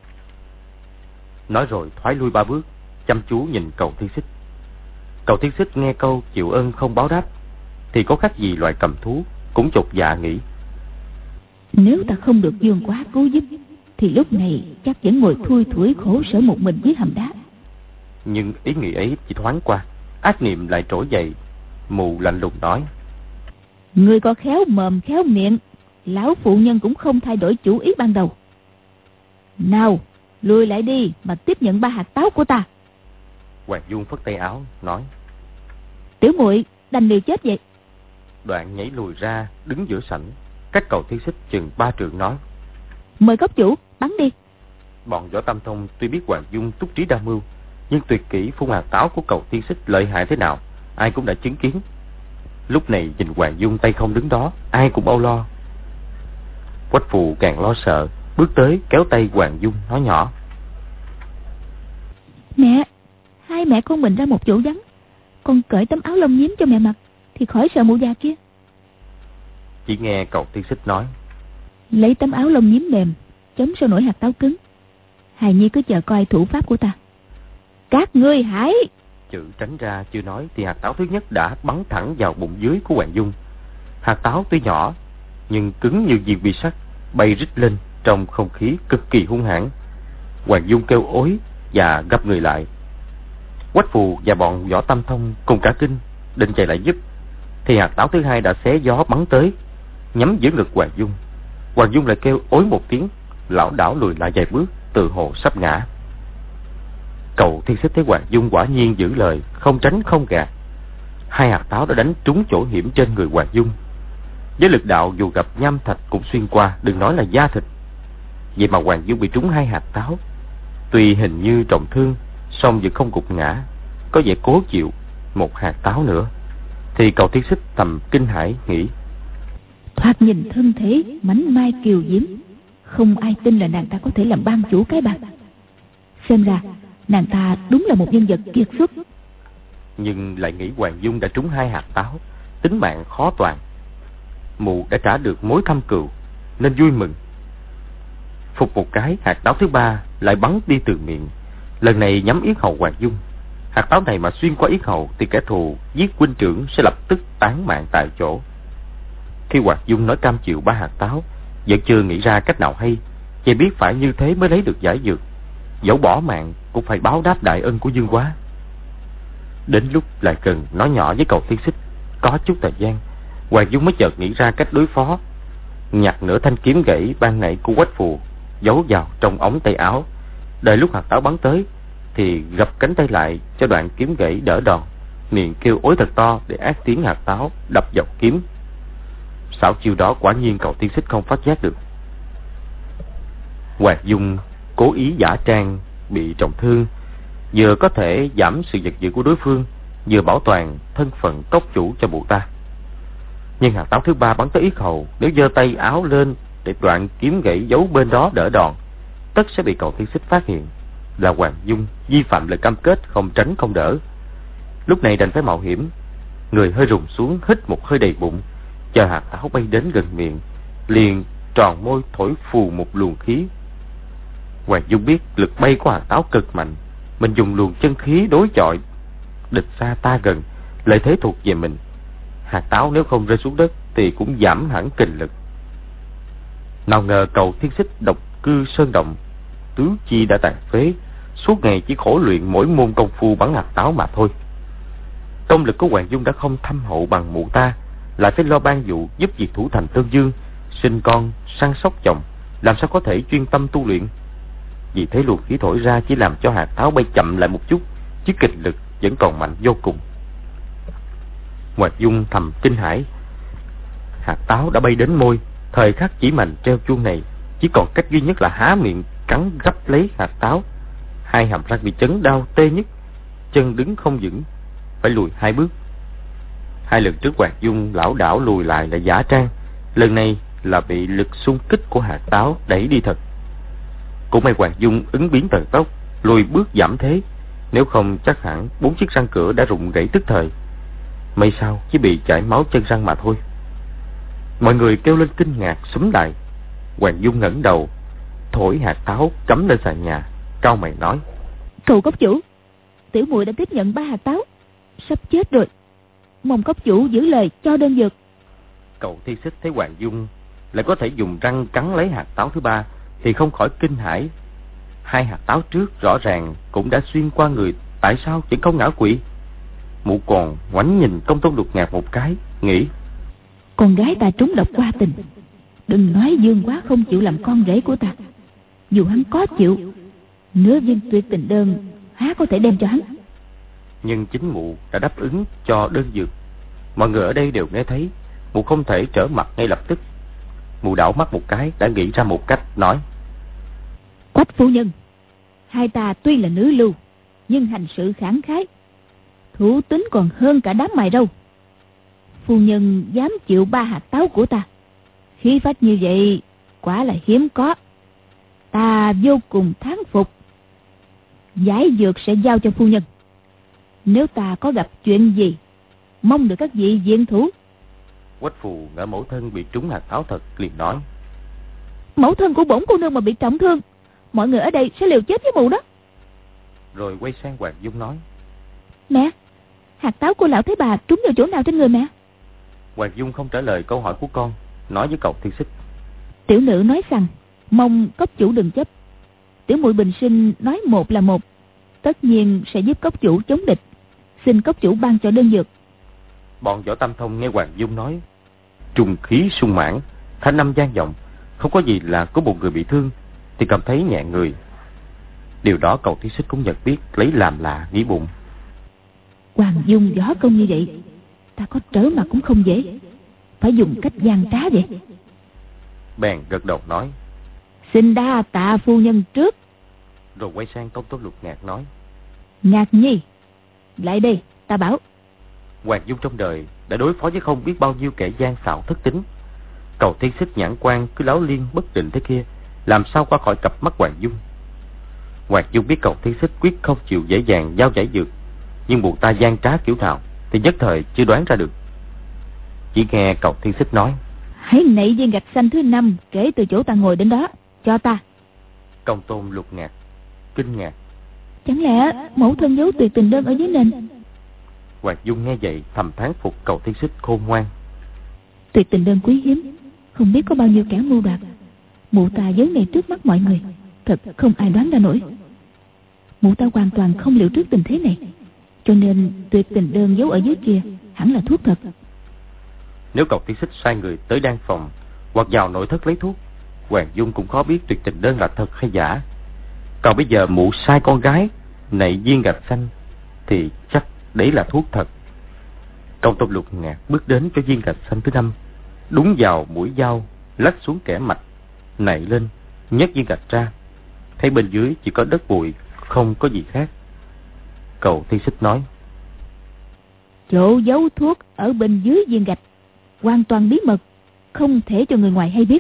Nói rồi thoái lui 3 bước, chăm chú nhìn Cầu Thiên Xích. Cầu Thiên Xích nghe câu chịu ơn không báo đáp thì có khác gì loài cầm thú, cũng chột dạ nghĩ: Nếu ta không được Dương Quá cứu giúp thì lúc này chắc vẫn ngồi thui thủi khổ sở một mình dưới hầm đá. Nhưng ý nghĩ ấy chỉ thoáng qua, ác niệm lại trỗi dậy. Mụ lạnh lùng nói: Ngươi có khéo mồm khéo miệng, lão phụ nhân cũng không thay đổi chủ ý ban đầu. Nào, lùi lại đi mà tiếp nhận 3 hạt táo của ta. Hoàng Dung phất tay áo nói: Tiểu muội đành liều chết vậy. Đoạn nhảy lùi ra đứng giữa sảnh, cách Cầu Thiên Xích chừng 3 trượng nói: Mời cốc chủ bắn đi. Bọn Võ Tam Thông tuy biết Hoàng Dung túc trí đa mưu, nhưng tuyệt kỹ phun hạt táo của Cầu Thiên Xích lợi hại thế nào ai cũng đã chứng kiến. Lúc này nhìn Hoàng Dung tay không đứng đó, ai cũng âu lo. Quách Phù càng lo sợ, bước tới kéo tay Hoàng Dung nói nhỏ: Mẹ, hai mẹ con mình ra một chỗ vắng, con cởi tấm áo lông nhím cho mẹ mặc thì khỏi sợ mụ già kia. Chỉ nghe Cầu Thiên Xích nói: Lấy tấm áo lông nhím mềm chống sao nổi hạt táo cứng. Hài nhi cứ chờ coi thủ pháp của ta. Các ngươi hãy... Chữ tránh ra chưa nói thì hạt táo thứ nhất đã bắn thẳng vào bụng dưới của Hoàng Dung. Hạt táo tuy nhỏ nhưng cứng như viên bi sắt, bay rít lên trong không khí cực kỳ hung hãn. Hoàng Dung kêu ối và gấp người lại. Quách Phù và bọn Võ Tam Thông cùng cả kinh định chạy lại giúp, thì hạt táo thứ hai đã xé gió bắn tới, nhắm giữa ngực Hoàng Dung. Hoàng Dung lại kêu ối một tiếng, lảo đảo lùi lại vài bước, tự hồ sắp ngã. Cầu Thiên Xích thấy Hoàng Dung quả nhiên giữ lời, không tránh không gạt. 2 hạt táo đã đánh trúng chỗ hiểm trên người Hoàng Dung. Với lực đạo dù gặp nham thạch cũng xuyên qua, đừng nói là da thịt. Vậy mà Hoàng Dung bị trúng 2 hạt táo, tuy hình như trọng thương, song vẫn không gục ngã, có vẻ cố chịu 1 hạt táo nữa. Thì Cầu Thiên Xích thầm kinh hãi nghĩ: Thoạt nhìn thân thể mảnh mai kiều diễm, không ai tin là nàng ta có thể làm ban chủ cái bạc. Xem ra nàng ta đúng là một nhân vật kiệt xuất. Nhưng lại nghĩ Hoàng Dung đã trúng 2 hạt táo, tính mạng khó toàn. Mụ đã trả được mối thâm cừu nên vui mừng. Phục một cái, hạt táo thứ 3 lại bắn đi từ miệng, lần này nhắm yết hầu Hoàng Dung. Hạt táo này mà xuyên qua yết hầu thì kẻ thù giết huynh trưởng sẽ lập tức tán mạng tại chỗ. Khi Hoàng Dung nói cam chịu 3 hạt táo, vẫn chưa nghĩ ra cách nào hay, chỉ biết phải như thế mới lấy được giải dược. Dẫu bỏ mạng cũng phải báo đáp đại ân của Dương Quá. Đến lúc lại cần nói nhỏ với Cầu Thiên Xích, có chút thời gian, Hoàng Dung mới chợt nghĩ ra cách đối phó. Nhặt nửa thanh kiếm gãy ban nãy của Quách Phù giấu vào trong ống tay áo, đợi lúc hạt táo bắn tới thì gập cánh tay lại cho đoạn kiếm gãy đỡ đòn, miệng kêu ối thật to để át tiếng hạt táo đập vào kiếm. Xảo chiêu đó quả nhiên Cầu Thiên Xích không phát giác được. Hoàng Dung cố ý giả trang bị trọng thương, vừa có thể giảm sự giật dữ của đối phương, vừa bảo toàn thân phận cốc chủ cho mụ ta. Nhưng hạt táo thứ ba bắn tới yết hầu, nếu giơ tay áo lên để đoạn kiếm gãy giấu bên đó đỡ đòn, tất sẽ bị Cầu Thiên Xích phát hiện là Hoàng Dung vi phạm lời cam kết không tránh không đỡ. Lúc này đành phải mạo hiểm, người hơi rùng xuống, hít một hơi đầy bụng, chờ hạt táo bay đến gần miệng, liền tròn môi thổi phù một luồng khí. Hoàng Dung biết lực bay của hạt táo cực mạnh, mình dùng luồng chân khí đối chọi, địch xa ta gần, lợi thế thuộc về mình. Hạt táo nếu không rơi xuống đất thì cũng giảm hẳn kình lực. Nào ngờ Cầu Thiên Xích độc cư sơn động, tứ chi đã tàn phế, suốt ngày chỉ khổ luyện mỗi môn công phu bắn hạt táo mà thôi. Công lực của Hoàng Dung đã không thâm hậu bằng mụ ta, lại phải lo ban vụ giúp việc thủ thành Tương Dương, sinh con, săn sóc chồng, làm sao có thể chuyên tâm tu luyện. Vì thế luồng khí thổi ra chỉ làm cho hạt táo bay chậm lại một chút, chứ kình lực vẫn còn mạnh vô cùng. Hoàng Dung thầm kinh hãi. Hạt táo đã bay đến môi, thời khắc chỉ mành treo chuông này, chỉ còn cách duy nhất là há miệng cắn gấp lấy hạt táo. Hai hàm răng bị chấn đau tê nhức, chân đứng không vững, phải lùi 2 bước. 2 lần trước Hoàng Dung lảo đảo lùi lại là giả trang, lần này là bị lực xung kích của hạt táo đẩy đi thật. Cũng may Hoàng Dung ứng biến thần tốc, lùi bước giảm thế, nếu không chắc hẳn 4 chiếc răng cửa đã rụng gãy tức thời. May sao chỉ bị chảy máu chân răng mà thôi. Mọi người kêu lên kinh ngạc xúm lại. Hoàng Dung ngẩng đầu, thổi hạt táo cắm lên sàn nhà, cau mày nói: Cầu cốc chủ, tiểu muội đã tiếp nhận 3 hạt táo, sắp chết rồi, mong cốc chủ giữ lời cho đơn dược. Cầu Thiên Xích thấy Hoàng Dung lại có thể dùng răng cắn lấy hạt táo thứ 3 thì không khỏi kinh hãi. 2 hạt táo trước rõ ràng cũng đã xuyên qua người, tại sao chỉ không ngã quỵ? Mụ còn ngoảnh nhìn Công Tôn Lục Ngạc một cái, nghĩ: Con gái ta trúng độc qua tình, đừng nói Dương Quá không chịu làm con rể của ta. Dù hắn có chịu, nửa viên tuyệt tình đơn há có thể đem cho hắn. Nhưng chính mụ đã đáp ứng cho đơn dược. Mọi người ở đây đều nghe thấy, mụ không thể trở mặt ngay lập tức. Mụ đảo mắt một cái, đã nghĩ ra một cách, nói: Quách phu nhân, hai ta tuy là nữ lưu, nhưng hành sự khẳng khái, thủ tính còn hơn cả đám mài râu. Phu nhân dám chịu 3 hạt táo của ta, khí phách như vậy quả là hiếm có, ta vô cùng thán phục. Giải dược sẽ giao cho phu nhân, nếu ta có gặp chuyện gì, mong được các vị diện thủ. Quách phù ngỡ mẫu thân bị trúng hạt táo thật, liền nói: Mẫu thân của bổn cô nương mà bị trọng thương, mọi người ở đây sẽ liều chết với mụ đó. Rồi quay sang Hoàng Dung nói: Mẹ, hạt táo của lão thái bà trúng vào chỗ nào trên người mẹ? Hoàng Dung không trả lời câu hỏi của con, nói với Cầu Thiên Xích: Tiểu nữ nói rằng mong cốc chủ đừng chấp. Tiểu muội bình sinh nói một là một, tất nhiên sẽ giúp cốc chủ chống địch. Xin cốc chủ ban cho đơn dược. Bọn Võ Tam Thông nghe Hoàng Dung nói, trùng khí sung mãn, thanh âm vang vọng, không có gì là có một người bị thương, thì cảm thấy nhẹ người. Điều đó Cầu Thiên Xích cũng nhận biết, lấy làm lạ, nghĩ bụng: Hoàng Dung võ công như vậy, ta có trở mặt cũng không dễ, phải dùng cách gian trá vậy. Bèn gật đầu nói: Xin đa tạ phu nhân trước. Rồi quay sang Công Tôn Lục Ngạc nói: Ngạc nhi, lại đây, ta bảo. Hoàng Dung trong đời đã đối phó với không biết bao nhiêu kẻ gian xảo thất tính. Cầu Thiên Xích nhãn quan cứ láo liên bất định thế kia, làm sao qua khỏi cặp mắt Hoàng Dung. Hoàng Dung biết Cầu Thiên Xích quyết không chịu dễ dàng giao giải dược, nhưng buộc ta gian trá kiểu nào thì nhất thời chưa đoán ra được. Chỉ nghe Cầu Thiên Xích nói: Hãy nảy viên gạch xanh thứ 5 kể từ chỗ ta ngồi đến đó, cho ta. Công Tôn Lục Ngạc kinh ngạc: Chẳng lẽ mẫu thân giấu tuyệt tình đơn ở dưới nền? Hoàng Dung nghe vậy thầm thán phục Cầu Thiên Xích khôn ngoan. Tuyệt tình đơn quý hiếm, không biết có bao nhiêu kẻ mưu đoạt. Mụ ta giấu ngay trước mắt mọi người, thật không ai đoán ra nổi. Mụ ta hoàn toàn không liệu trước tình thế này, cho nên tuyệt tình đơn giấu ở dưới kia hẳn là thuốc thật. Nếu Cầu Thiên Xích sai người tới đan phòng hoặc vào nội thất lấy thuốc, Hoàng Dung cũng khó biết tuyệt tình đơn là thật hay giả. Còn bây giờ mụ sai con gái nảy viên gạch xanh thì chắc đấy là thuốc thật. Công Tôn Lục Ngạc bước đến cho viên gạch xanh thứ 5, đúng vào mũi dao lách xuống kẽ mạch, nảy lên nhấc viên gạch ra, thấy bên dưới chỉ có đất bụi, không có gì khác. Cầu Thiên Xích nói: Chỗ giấu thuốc ở bên dưới viên gạch, hoàn toàn bí mật, không thể cho người ngoài hay biết.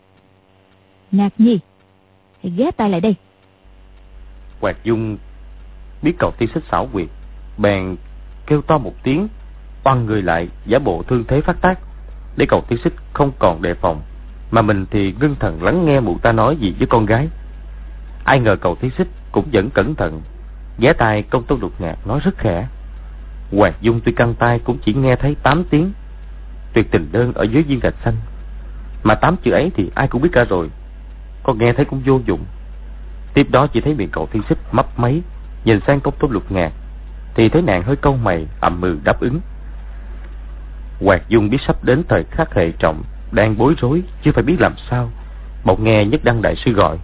Ngạc Nhi, hãy ghé tay lại đây. Hoạt Dung biết Cầu Tiên Xích xảo quyệt, bèn kêu to một tiếng, oằn người lại, giả bộ thương thế phát tác, để Cầu Tiên Xích không còn đề phòng, mà mình thì ngưng thần lắng nghe mụ ta nói gì với con gái. Ai ngờ Cầu Tiên Xích cũng vẫn cẩn thận, ghé tai Công Tôn Lục Ngạc nói rất khẽ. Hoạt Dung tuy căng tai cũng chỉ nghe thấy 8 tiếng tuyệt tình đơn ở dưới viên gạch xanh, mà 8 chữ ấy thì ai cũng biết cả rồi, con nghe thấy cũng vô dụng. Tiếp đó chỉ thấy miệng Cầu Tiên Xích mấp máy, nhìn sang Công Tôn Lục Ngạc thì thấy nàng hơi cau mày, ậm ừ đáp ứng. Hoạt Dung biết sắp đến thời khắc hệ trọng, đang bối rối chưa phải biết làm sao, bỗng nghe Nhất Đăng đại sư gọi: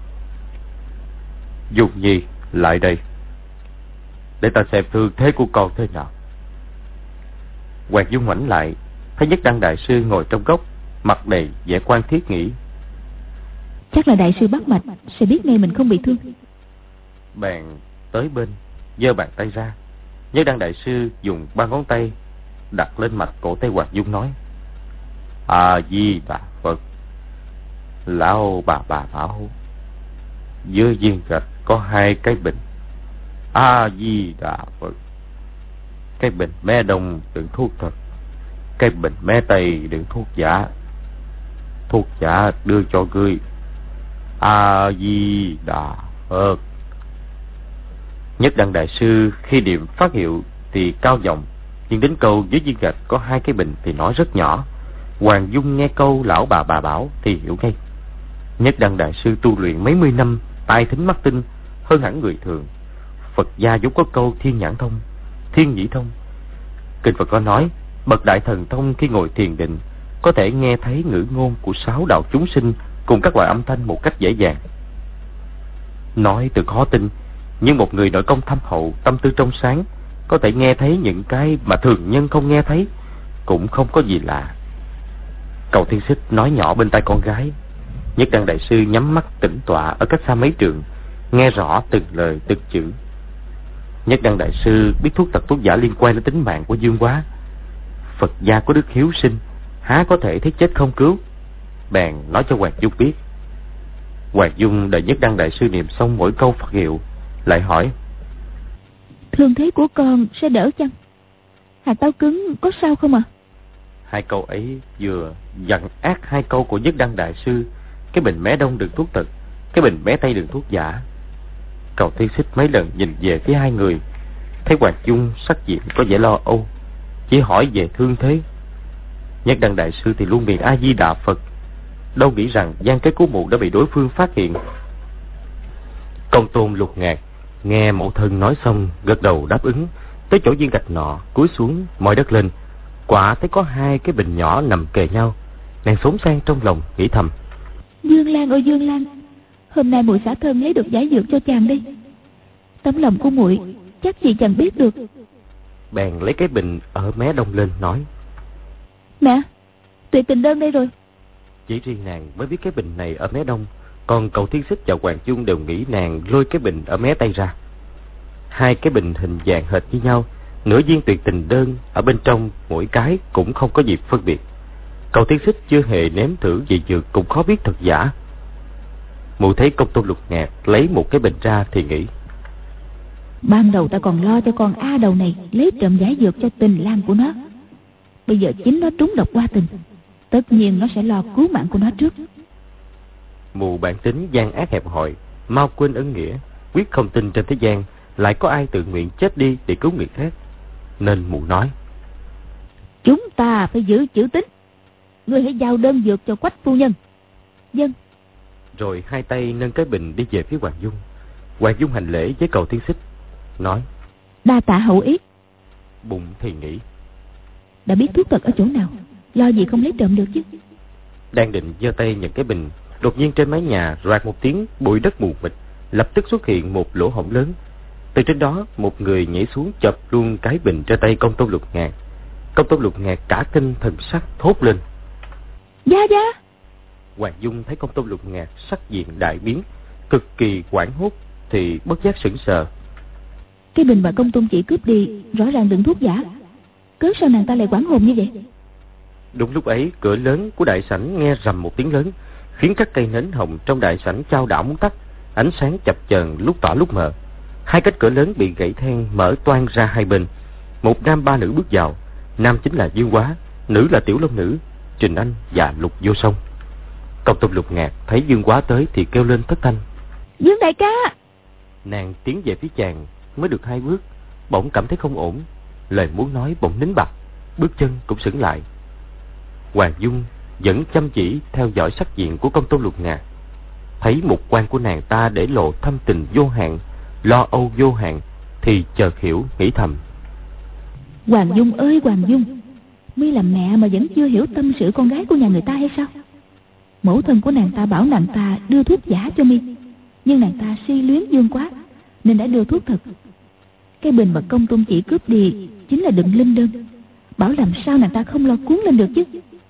Dung Nhi, lại đây, để ta xem thương thế của con thế nào. Hoạt Dung ngoảnh lại, thấy Nhất Đăng đại sư ngồi trong góc, mặt đầy vẻ quan thiết, nghĩ chắc là đại sư bắt mạch sẽ biết ngay mình không bị thương. Bèn tới bên, giơ bàn tay ra. Nhất Đăng đại sư dùng 3 ngón tay đặt lên mạch cổ tay Hoạt Dung, nói: A Di Đà Phật. Lão bà bảo dưới viên gạch có 2 cái bình. A Di Đà Phật. Cái bình mé đông đựng thuốc thật, cái bình mé tây đựng thuốc giả. Thuốc giả đưa cho ngươi. A Di Đà Phật. Nhất Đăng đại sư khi niệm phát hiệu thì cao giọng, nhưng đến câu dưới viên gạch có 2 cái bình thì nói rất nhỏ. Hoàng Dung nghe câu lão bà bảo thì hiểu ngay. Nhất Đăng đại sư tu luyện mấy mươi năm, tai thính mắt tinh hơn hẳn người thường. Phật gia vốn có câu thiên nhãn thông, thiên nhĩ thông. Kinh Phật có nói, bậc đại thần thông khi ngồi thiền định có thể nghe thấy ngữ ngôn của 6 đạo chúng sinh cùng các loại âm thanh một cách dễ dàng. Nói từ khó tin, nhưng một người nội công thâm hậu, tâm tư trong sáng có thể nghe thấy những cái mà thường nhân không nghe thấy, cũng không có gì lạ. Cầu Tiên Xích nói nhỏ bên tai con gái. Nhất Đăng đại sư nhắm mắt tĩnh tọa ở cách xa mấy trượng, nghe rõ từng lời từng chữ. Nhất Đăng đại sư biết thuốc thật thuốc giả liên quan đến tính mạng của Dương Quá. Phật gia có đức hiếu sinh, há có thể thấy chết không cứu. Bèn nói cho Hoạt Dung biết. Hoạt Dung đợi Nhất Đăng đại sư niệm xong mỗi câu Phật hiệu, lại hỏi: Thương thế của con sẽ đỡ chăng? Hạt táo cứng có sao không ạ? 2 câu ấy vừa dằn ác 2 câu của Nhất Đăng đại sư: cái bình mé đông đựng thuốc thật, cái bình mé tây đựng thuốc giả. Cầu Tiên Xích mấy lần nhìn về phía 2 người, thấy Hoạt Dung sắc diện có vẻ lo âu, chỉ hỏi về thương thế. Nhất Đăng đại sư thì luôn miệng A Di Đà Phật, đâu nghĩ rằng gian kế của mụ đã bị đối phương phát hiện. Công Tôn Lục Ngạc nghe mẫu thân nói xong, gật đầu đáp ứng. Tới chỗ viên gạch nọ, cúi xuống moi đất lên, quả thấy có 2 cái bình nhỏ nằm kề nhau. Nàng xốn sang trong lòng nghĩ thầm: Dương Lan ơi Dương Lan, hôm nay muội xả thân lấy được giải dược cho chàng đi. Tấm lòng của muội chắc gì chàng biết được. Bèn lấy cái bình ở mé đông lên, nói: Mẹ, tuyệt tình đơn đây rồi. Chỉ riêng nàng mới biết cái bình này ở mé đông, còn Cầu Tiên Xích và Hoàng Dung đều nghĩ nàng lôi cái bình ở mé tây ra. 2 cái bình hình dạng hệt như nhau, nửa viên tuyệt tình đơn ở bên trong mỗi cái cũng không có gì phân biệt. Cầu Tiên Xích chưa hề nếm thử về dược cũng khó biết thật giả. Mụ thấy Công Tôn Lục Ngạc lấy một cái bình ra thì nghĩ: Ban đầu ta còn lo cho con A đầu này lấy trộm giải dược cho tình lang của nó, bây giờ chính nó trúng độc qua tình, tất nhiên nó sẽ lo cứu mạng của nó trước. Mụ bản tính gian ác hẹp hòi, mau quên ân nghĩa, quyết không tin trên thế gian lại có ai tự nguyện chết đi để cứu người khác, nên mụ nói: Chúng ta phải giữ chữ tín, ngươi hãy giao đơn dược cho Quách phu nhân. Dân. Rồi 2 tay nâng cái bình đi về phía Hoàng Dung. Hoàng Dung hành lễ với Cầu Tiên Xích, nói: Đa tạ hậu ý. Bụng thì nghĩ: Đã biết thuốc thật ở chỗ nào, lo gì không lấy trộm được chứ. Đang định giơ tay nhận cái bình, đột nhiên trên mái nhà roạt một tiếng, bụi đất mù mịt, lập tức xuất hiện một lỗ hổng lớn. Từ trên đó một người nhảy xuống chộp luôn cái bình trên tay Công Tôn Lục Ngạc. Công Tôn Lục Ngạc cả kinh thần sắc thốt lên: Gia Gia. Hoàng Dung thấy Công Tôn Lục Ngạc sắc diện đại biến, cực kỳ hoảng hốt thì bất giác sững sờ. Cái bình mà Công Tôn chỉ cướp đi rõ ràng đựng thuốc giả, cớ sao nàng ta lại hoảng hồn như vậy? Đúng lúc ấy, cửa lớn của đại sảnh nghe rầm một tiếng lớn, khiến các cây nến hồng trong đại sảnh chao đảo muốn tắt, ánh sáng chập chờn lúc tỏ lúc mờ. Hai cánh cửa lớn bị gãy then mở toang ra hai bên. Một nam ba nữ bước vào. Nam chính là Dương Quá, nữ là Tiểu Long Nữ, Trình Anh và Lục Vô Song. Công tôn Lục Ngạc thấy Dương Quá tới thì kêu lên thất thanh: Dương đại ca! Nàng tiến về phía chàng mới được hai bước, bỗng cảm thấy không ổn, lời muốn nói bỗng nín bặt, bước chân cũng sững lại. Hoàng Dung vẫn chăm chỉ theo dõi sắc diện của công tôn Lục Ngạc, thấy mục quan của nàng ta để lộ thâm tình vô hạn, lo âu vô hạn, thì chợt hiểu, nghĩ thầm: Hoàng Dung ơi Hoàng Dung, mi làm mẹ mà vẫn chưa hiểu tâm sự con gái của nhà người ta hay sao? Mẫu thân của nàng ta bảo nàng ta đưa thuốc giả cho mi, nhưng nàng ta si luyến Dương Quá nên đã đưa thuốc thật. Cái bình mà công tôn chỉ cướp đi chính là đựng linh đơn, bảo làm sao nàng ta không lo cuốn lên được chứ.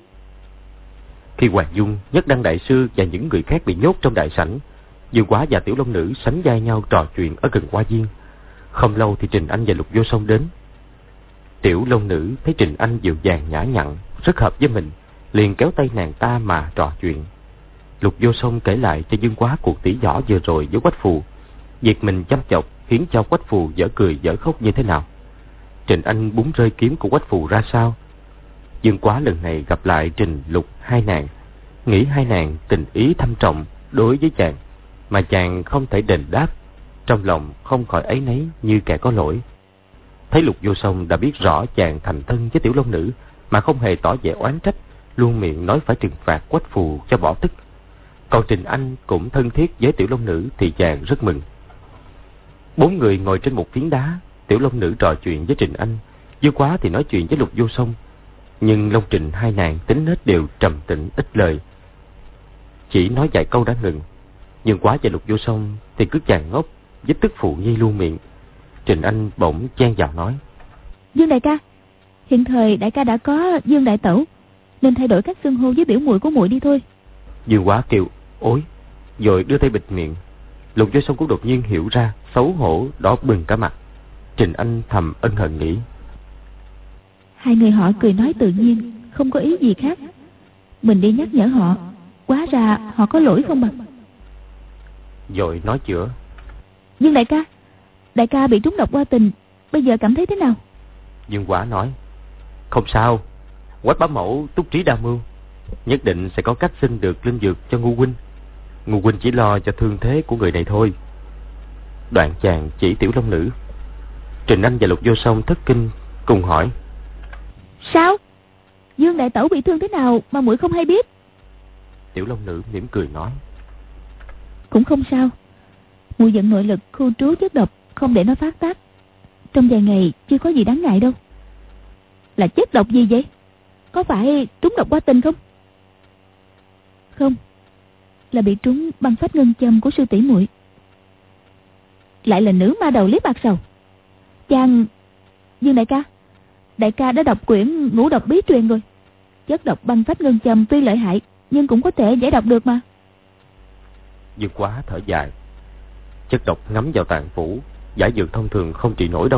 Khi Hoàng Dung, Nhất Đăng đại sư và những người khác bị nhốt trong đại sảnh, Dương Quá và Tiểu Long Nữ sánh vai nhau trò chuyện ở gần hoa viên. Không lâu thì Trình Anh và Lục Vô Song đến. Tiểu Long Nữ thấy Trình Anh dịu dàng nhã nhặn, rất hợp với mình, liền kéo tay nàng ta mà trò chuyện. Lục Vô Song kể lại cho Dương Quá cuộc tỉ võ vừa rồi với Quách Phù, việc mình chăm chọc khiến cho Quách Phù dở cười dở khóc như thế nào, Trình Anh búng rơi kiếm của Quách Phù ra sao. Dương Quá lần này gặp lại Trình Lục hai nàng, nghĩ hai nàng tình ý thâm trọng đối với chàng, mà chàng không thể đền đáp, trong lòng không khỏi áy náy như kẻ có lỗi. Thấy Lục Vô Song đã biết rõ chàng thành thân với Tiểu Long Nữ mà không hề tỏ vẻ oán trách, luôn miệng nói phải trừng phạt Quách Phù cho bỏ tức. Còn Trình Anh cũng thân thiết với Tiểu Long Nữ thì chàng rất mừng. Bốn người ngồi trên một phiến đá, Tiểu Long Nữ trò chuyện với Trình Anh, Dương Quá thì nói chuyện với Lục Vô Song. Nhưng Long Trình hai nàng tính nết đều trầm tĩnh ít lời, chỉ nói vài câu đã ngừng. Dương Quá và Lục Vô Song thì cứ chàng ngốc với tức phụ nhi luôn miệng. Trình Anh bỗng chen vào nói: Dương đại ca, hiện thời đại ca đã có Dương đại tẩu, nên thay đổi cách xưng hô với biểu muội của muội đi thôi. Dương Quá kêu ối, rồi đưa tay bịt miệng. Lục Vô Song cũng đột nhiên hiểu ra, xấu hổ đỏ bừng cả mặt. Trình Anh thầm ân hận nghĩ: Hai người họ cười nói tự nhiên, không có ý gì khác. Mình đi nhắc nhở họ, quá ra họ có lỗi không bằng. Rồi nói chữa: Dương đại ca bị trúng độc hoa tình, bây giờ cảm thấy thế nào? Dương Quá nói: Không sao, Quách bá mẫu túc trí đa mưu, nhất định sẽ có cách xin được linh dược cho Ngu huynh. Ngu huynh chỉ lo cho thương thế của người này thôi. Đoạn chàng chỉ Tiểu Long Nữ. Trình Anh và Lục Vô Song thất kinh cùng hỏi: Sao? Dương đại tẩu bị thương thế nào mà muội không hay biết? Tiểu Long Nữ mỉm cười nói: Cũng không sao, muội dẫn nội lực khu trú chất độc, không để nó phát tác. Trong vài ngày chưa có gì đáng ngại đâu. Là chất độc gì vậy? Có phải trúng độc hoa tình không? Không, là bị trúng băng phách ngân châm của sư tỷ muội. Lại là nữ ma đầu liếp bạc sầu. Chàng... Dương đại ca đã đọc quyển Ngũ độc bí truyền rồi. Chất độc băng phách ngân châm tuy lợi hại, nhưng cũng có thể giải độc được mà. Dương Quá thở dài: Chất độc ngấm vào tạng phủ, giải dược thông thường không trị nổi đâu.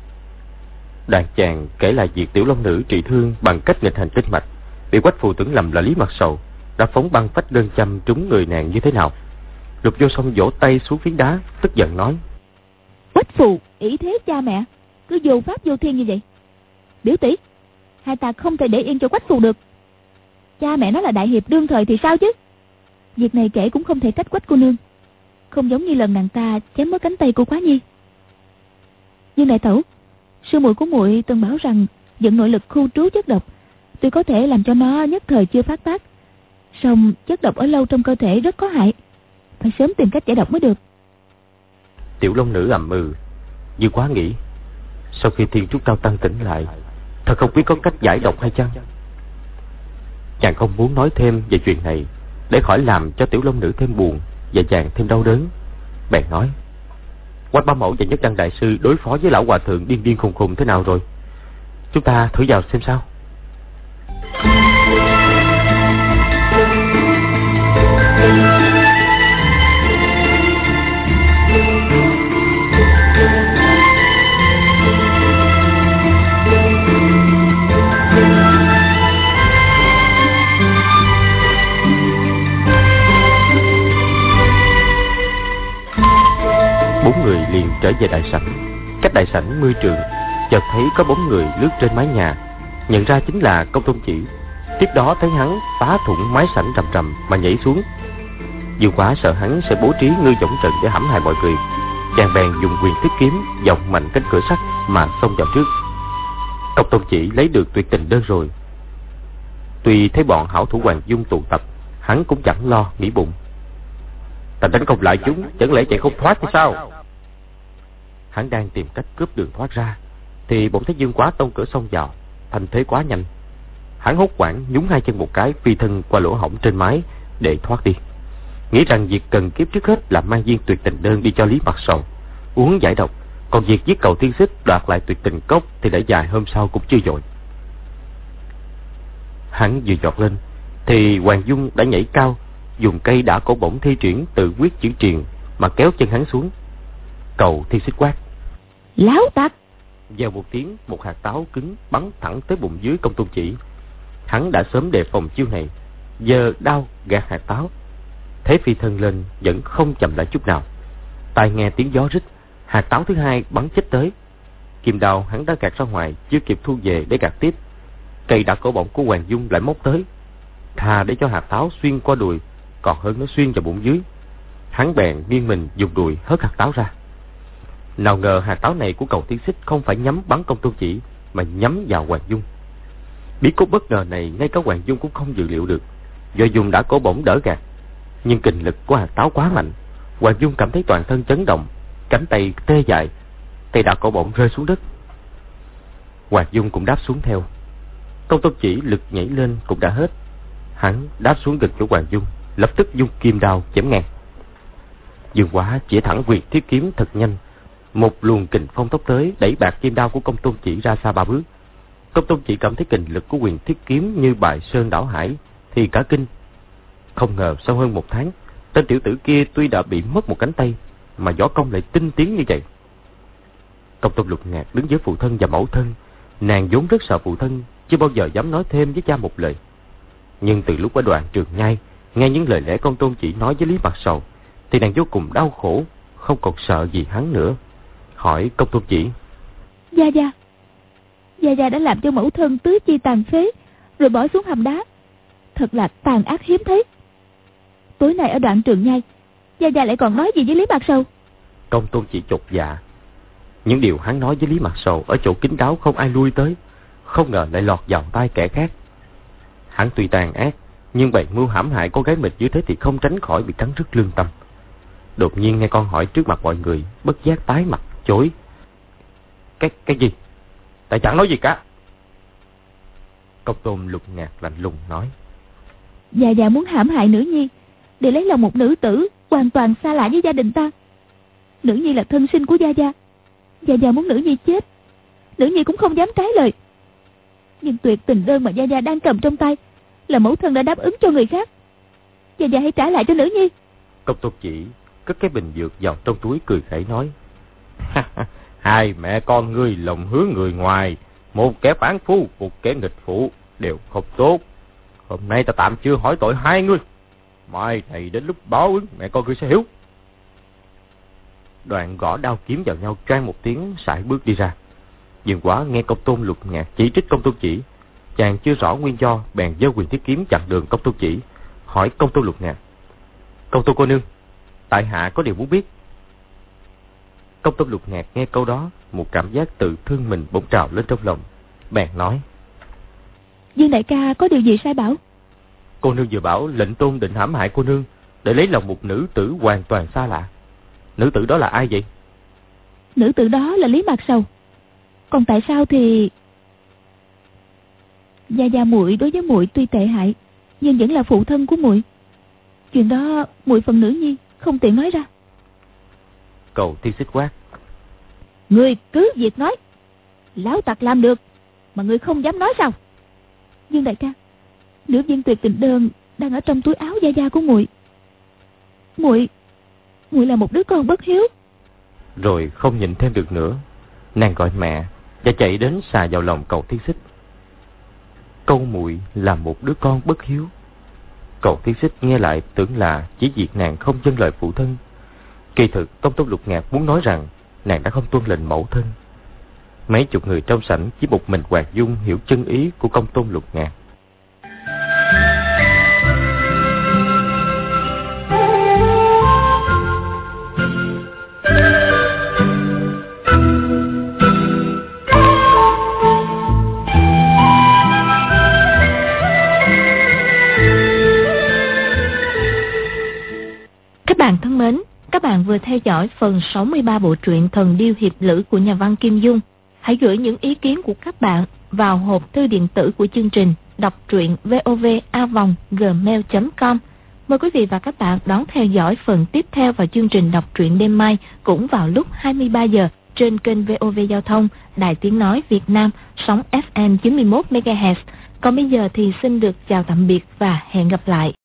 Đàn chàng kể lại việc Tiểu Long Nữ trị thương bằng cách nghịch hành kinh mạch, bị Quách Phù tưởng lầm là Lý Mặt Sầu, đã phóng băng phách ngân châm trúng người nàng như thế nào. Lục Vô Song vỗ tay xuống phiến đá, tức giận nói: Quách Phù ý thế cha mẹ, cứ vô pháp vô thiên như vậy. Biểu tỷ, hai ta không thể để yên cho Quách Phù được. Cha mẹ nó là đại hiệp đương thời thì sao chứ? Việc này kể cũng không thể trách Quách cô nương, không giống như lần nàng ta chém mất cánh tay của Quá Nhi. Nhưng đại tẩu, sư muội của muội từng bảo rằng dẫn nội lực khu trú chất độc tuy có thể làm cho nó nhất thời chưa phát tác, song chất độc ở lâu trong cơ thể rất có hại, phải sớm tìm cách giải độc mới được. Tiểu Long Nữ ầm ừ. Như Quá nghĩ, sau khi Thiên Trúc Cao Tăng tỉnh lại, thật không biết có cách giải độc hay chăng. Chàng không muốn nói thêm về chuyện này để khỏi làm cho Tiểu Long Nữ thêm buồn và chàng thêm đau đớn. Bèn nói: Quách bá mẫu và Nhất Đăng đại sư đối phó với lão hòa thượng điên điên khùng khùng thế nào rồi? Chúng ta thử vào xem sao. trở về đại sảnh. Cách đại sảnh 10 trượng, chợt thấy có bóng người lướt trên mái nhà, nhận ra chính là Công Tôn Chỉ. Tiếp đó thấy hắn phá thủng mái sảnh rầm rầm mà nhảy xuống. Dương Quá sợ hắn sẽ bố trí ngư dõng trận để hãm hại mọi người, chàng bèn dùng quyền thiết kiếm vọng mạnh cánh cửa sắt mà xông vào trước. Công Tôn Chỉ lấy được tuyệt tình đơn rồi. Tuy thấy bọn hảo thủ Hoàng Dung tụ tập, hắn cũng chẳng lo, nghĩ bụng: ta đánh không lại chúng, chẳng lẽ chạy không thoát thì sao? Hắn đang tìm cách cướp đường thoát ra, thì bỗng thấy Dương Quá tông cửa xông vào, thành thế quá nhanh. Hắn hốt hoảng nhún hai chân một cái, phi thân qua lỗ hổng trên mái để thoát đi, nghĩ rằng việc cần kiếp trước hết là mang viên tuyệt tình đơn đi cho Lý Mặt Sầu uống giải độc, còn việc giết Cầu Thiên Xích đoạt lại tuyệt tình cốc thì để dài hôm sau cũng chưa vội. Hắn vừa giọt lên thì Hoàng Dung đã nhảy cao, dùng cây đã cổ bổng thi triển tự quyết chữ triền mà kéo chân hắn xuống. Cầu Thiên Xích quát: láo tặc! Vào một tiếng, một hạt táo cứng bắn thẳng tới bụng dưới Công Tôn Chỉ. Hắn đã sớm đề phòng chiêu này, giờ đao gạt hạt táo, thế phi thân lên vẫn không chậm lại chút nào. Tai nghe tiếng gió rít, hạt táo thứ hai bắn chết tới. Kim đao hắn đã gạt ra ngoài, chưa kịp thu về để gạt tiếp. Cây đã cổ bổng của Hoàng Dung lại móc tới, thà để cho hạt táo xuyên qua đùi còn hơn nó xuyên vào bụng dưới. Hắn bèn nghiêng mình dùng đùi hất hạt táo ra. Nào ngờ hạt táo này của Cầu Thiên Xích không phải nhắm bắn Công Tôn Chỉ, mà nhắm vào Hoàng Dung. Biến cố bất ngờ này ngay cả Hoàng Dung cũng không dự liệu được. Do dùng đã cổ bổng đỡ gạt, nhưng kình lực của hạt táo quá mạnh, Hoàng Dung cảm thấy toàn thân chấn động, cánh tay tê dại, tay đã cổ bổng rơi xuống đất. Hoàng Dung cũng đáp xuống theo. Công Tôn Chỉ lực nhảy lên cũng đã hết. Hắn đáp xuống gần chỗ Hoàng Dung, lập tức dung kim đao chém ngang. Dương Quá chỉ thẳng quyền thiết kiếm thật nhanh, một luồng kình phong tốc tới, đẩy bạt kim đao của Công Tôn Chỉ ra xa 3 bước. Công Tôn Chỉ cảm thấy kình lực của quyền thiết kiếm như bài sơn đảo hải thì cả kinh. Không ngờ sau hơn 1 tháng, tên tiểu tử kia tuy đã bị mất một cánh tay mà võ công lại tinh tiến như vậy. Công Tôn Lục Ngạc đứng với phụ thân và mẫu thân, nàng vốn rất sợ phụ thân, chưa bao giờ dám nói thêm với cha một lời. Nhưng từ lúc ở Đoạn Trường Nhai nghe những lời lẽ Công Tôn Chỉ nói với Lý Mặt Sầu thì nàng vô cùng đau khổ, không còn sợ gì hắn nữa. Hỏi Công Tôn Chỉ: Gia Gia đã làm cho mẫu thân tứ chi tàn phế rồi bỏ xuống hầm đá, thật là tàn ác hiếm thấy. Tối nay ở Đoạn Trường Nhai, Gia lại còn nói gì với Lý Mặt Sầu? Công Tôn Chỉ chột dạ. Những điều hắn nói với Lý Mặt Sầu ở chỗ kín đáo không ai lui tới, không ngờ lại lọt vào tai kẻ khác. Hắn tuy tàn ác, nhưng bày mưu hãm hại con gái mình như thế thì không tránh khỏi bị cắn rứt lương tâm. Đột nhiên nghe con hỏi trước mặt mọi người, bất giác tái mặt chối: Cái gì? Tại chẳng nói gì cả. Công Tôn Lục Ngạc lạnh lùng nói: Gia muốn hãm hại nữ nhi để lấy lòng một nữ tử hoàn toàn xa lạ với gia đình ta. Nữ nhi là thân sinh của Gia muốn nữ nhi chết, nữ nhi cũng không dám trái lời. Nhưng tuyệt tình đơn mà Gia đang cầm trong tay là mẫu thân đã đáp ứng cho người khác. Gia hãy trả lại cho nữ nhi. Công Tôn Chỉ cất cái bình dược vào trong túi, cười khẩy nói: Hai mẹ con ngươi lòng hướng người ngoài, một kẻ phản phu, một kẻ nghịch phụ, đều không tốt. Hôm nay ta tạm chưa hỏi tội hai ngươi, mai này đến lúc báo ứng mẹ con ngươi sẽ hiểu. Đoạn gõ đao kiếm vào nhau choang một tiếng, sải bước đi ra. Dương Quá nghe Công Tôn Lục Ngạc chỉ trích Công Tôn Chỉ, chàng chưa rõ nguyên do, bèn giơ quyền thiết kiếm chặn đường Công Tôn Chỉ, hỏi Công Tôn Lục Ngạc: Công Tôn cô nương, tại hạ có điều muốn biết. Công Tôn Lục Ngạc nghe câu đó, một cảm giác tự thương mình bỗng trào lên trong lòng, bèn nói: Dương đại ca có điều gì sai bảo? Cô nương vừa bảo lệnh tôn định hãm hại cô nương để lấy lòng một nữ tử hoàn toàn xa lạ. Nữ tử đó là ai vậy? Nữ tử đó là Lý Mặt Sầu. Còn tại sao thì... Gia muội đối với muội tuy tệ hại, nhưng vẫn là phụ thân của muội. Chuyện đó muội phần nữ nhi không tiện nói ra. Cầu Thiên Xích quát: Ngươi cứ việc nói. Lão tặc làm được mà ngươi không dám nói sao? Dương đại ca, nữ viên tuyệt tình đơn đang ở trong túi áo Gia của muội. Muội là một đứa con bất hiếu. Rồi không nhịn thêm được nữa, nàng gọi mẹ và chạy đến xà vào lòng Cầu Thiên Xích. Câu muội là một đứa con bất hiếu. Cầu Thiên Xích nghe lại tưởng là chỉ việc nàng không vâng lời phụ thân. Kỳ thực Công Tôn Lục Ngạc muốn nói rằng nàng đã không tuân lệnh mẫu thân. Mấy chục người trong sảnh chỉ một mình Hoàng Dung hiểu chân ý của Công Tôn Lục Ngạn. Các bạn thân mến, các bạn vừa theo dõi phần 63 bộ truyện Thần Điêu Hiệp Lữ của nhà văn Kim Dung. Hãy gửi những ý kiến của các bạn vào hộp thư điện tử của chương trình đọc truyện vov@gmail.com. Mời quý vị và các bạn đón theo dõi phần tiếp theo vào chương trình đọc truyện đêm mai cũng vào lúc 23 giờ trên kênh VOV Giao thông, Đài Tiếng Nói Việt Nam, sóng FM 91 MHz. Còn bây giờ thì xin được chào tạm biệt và hẹn gặp lại.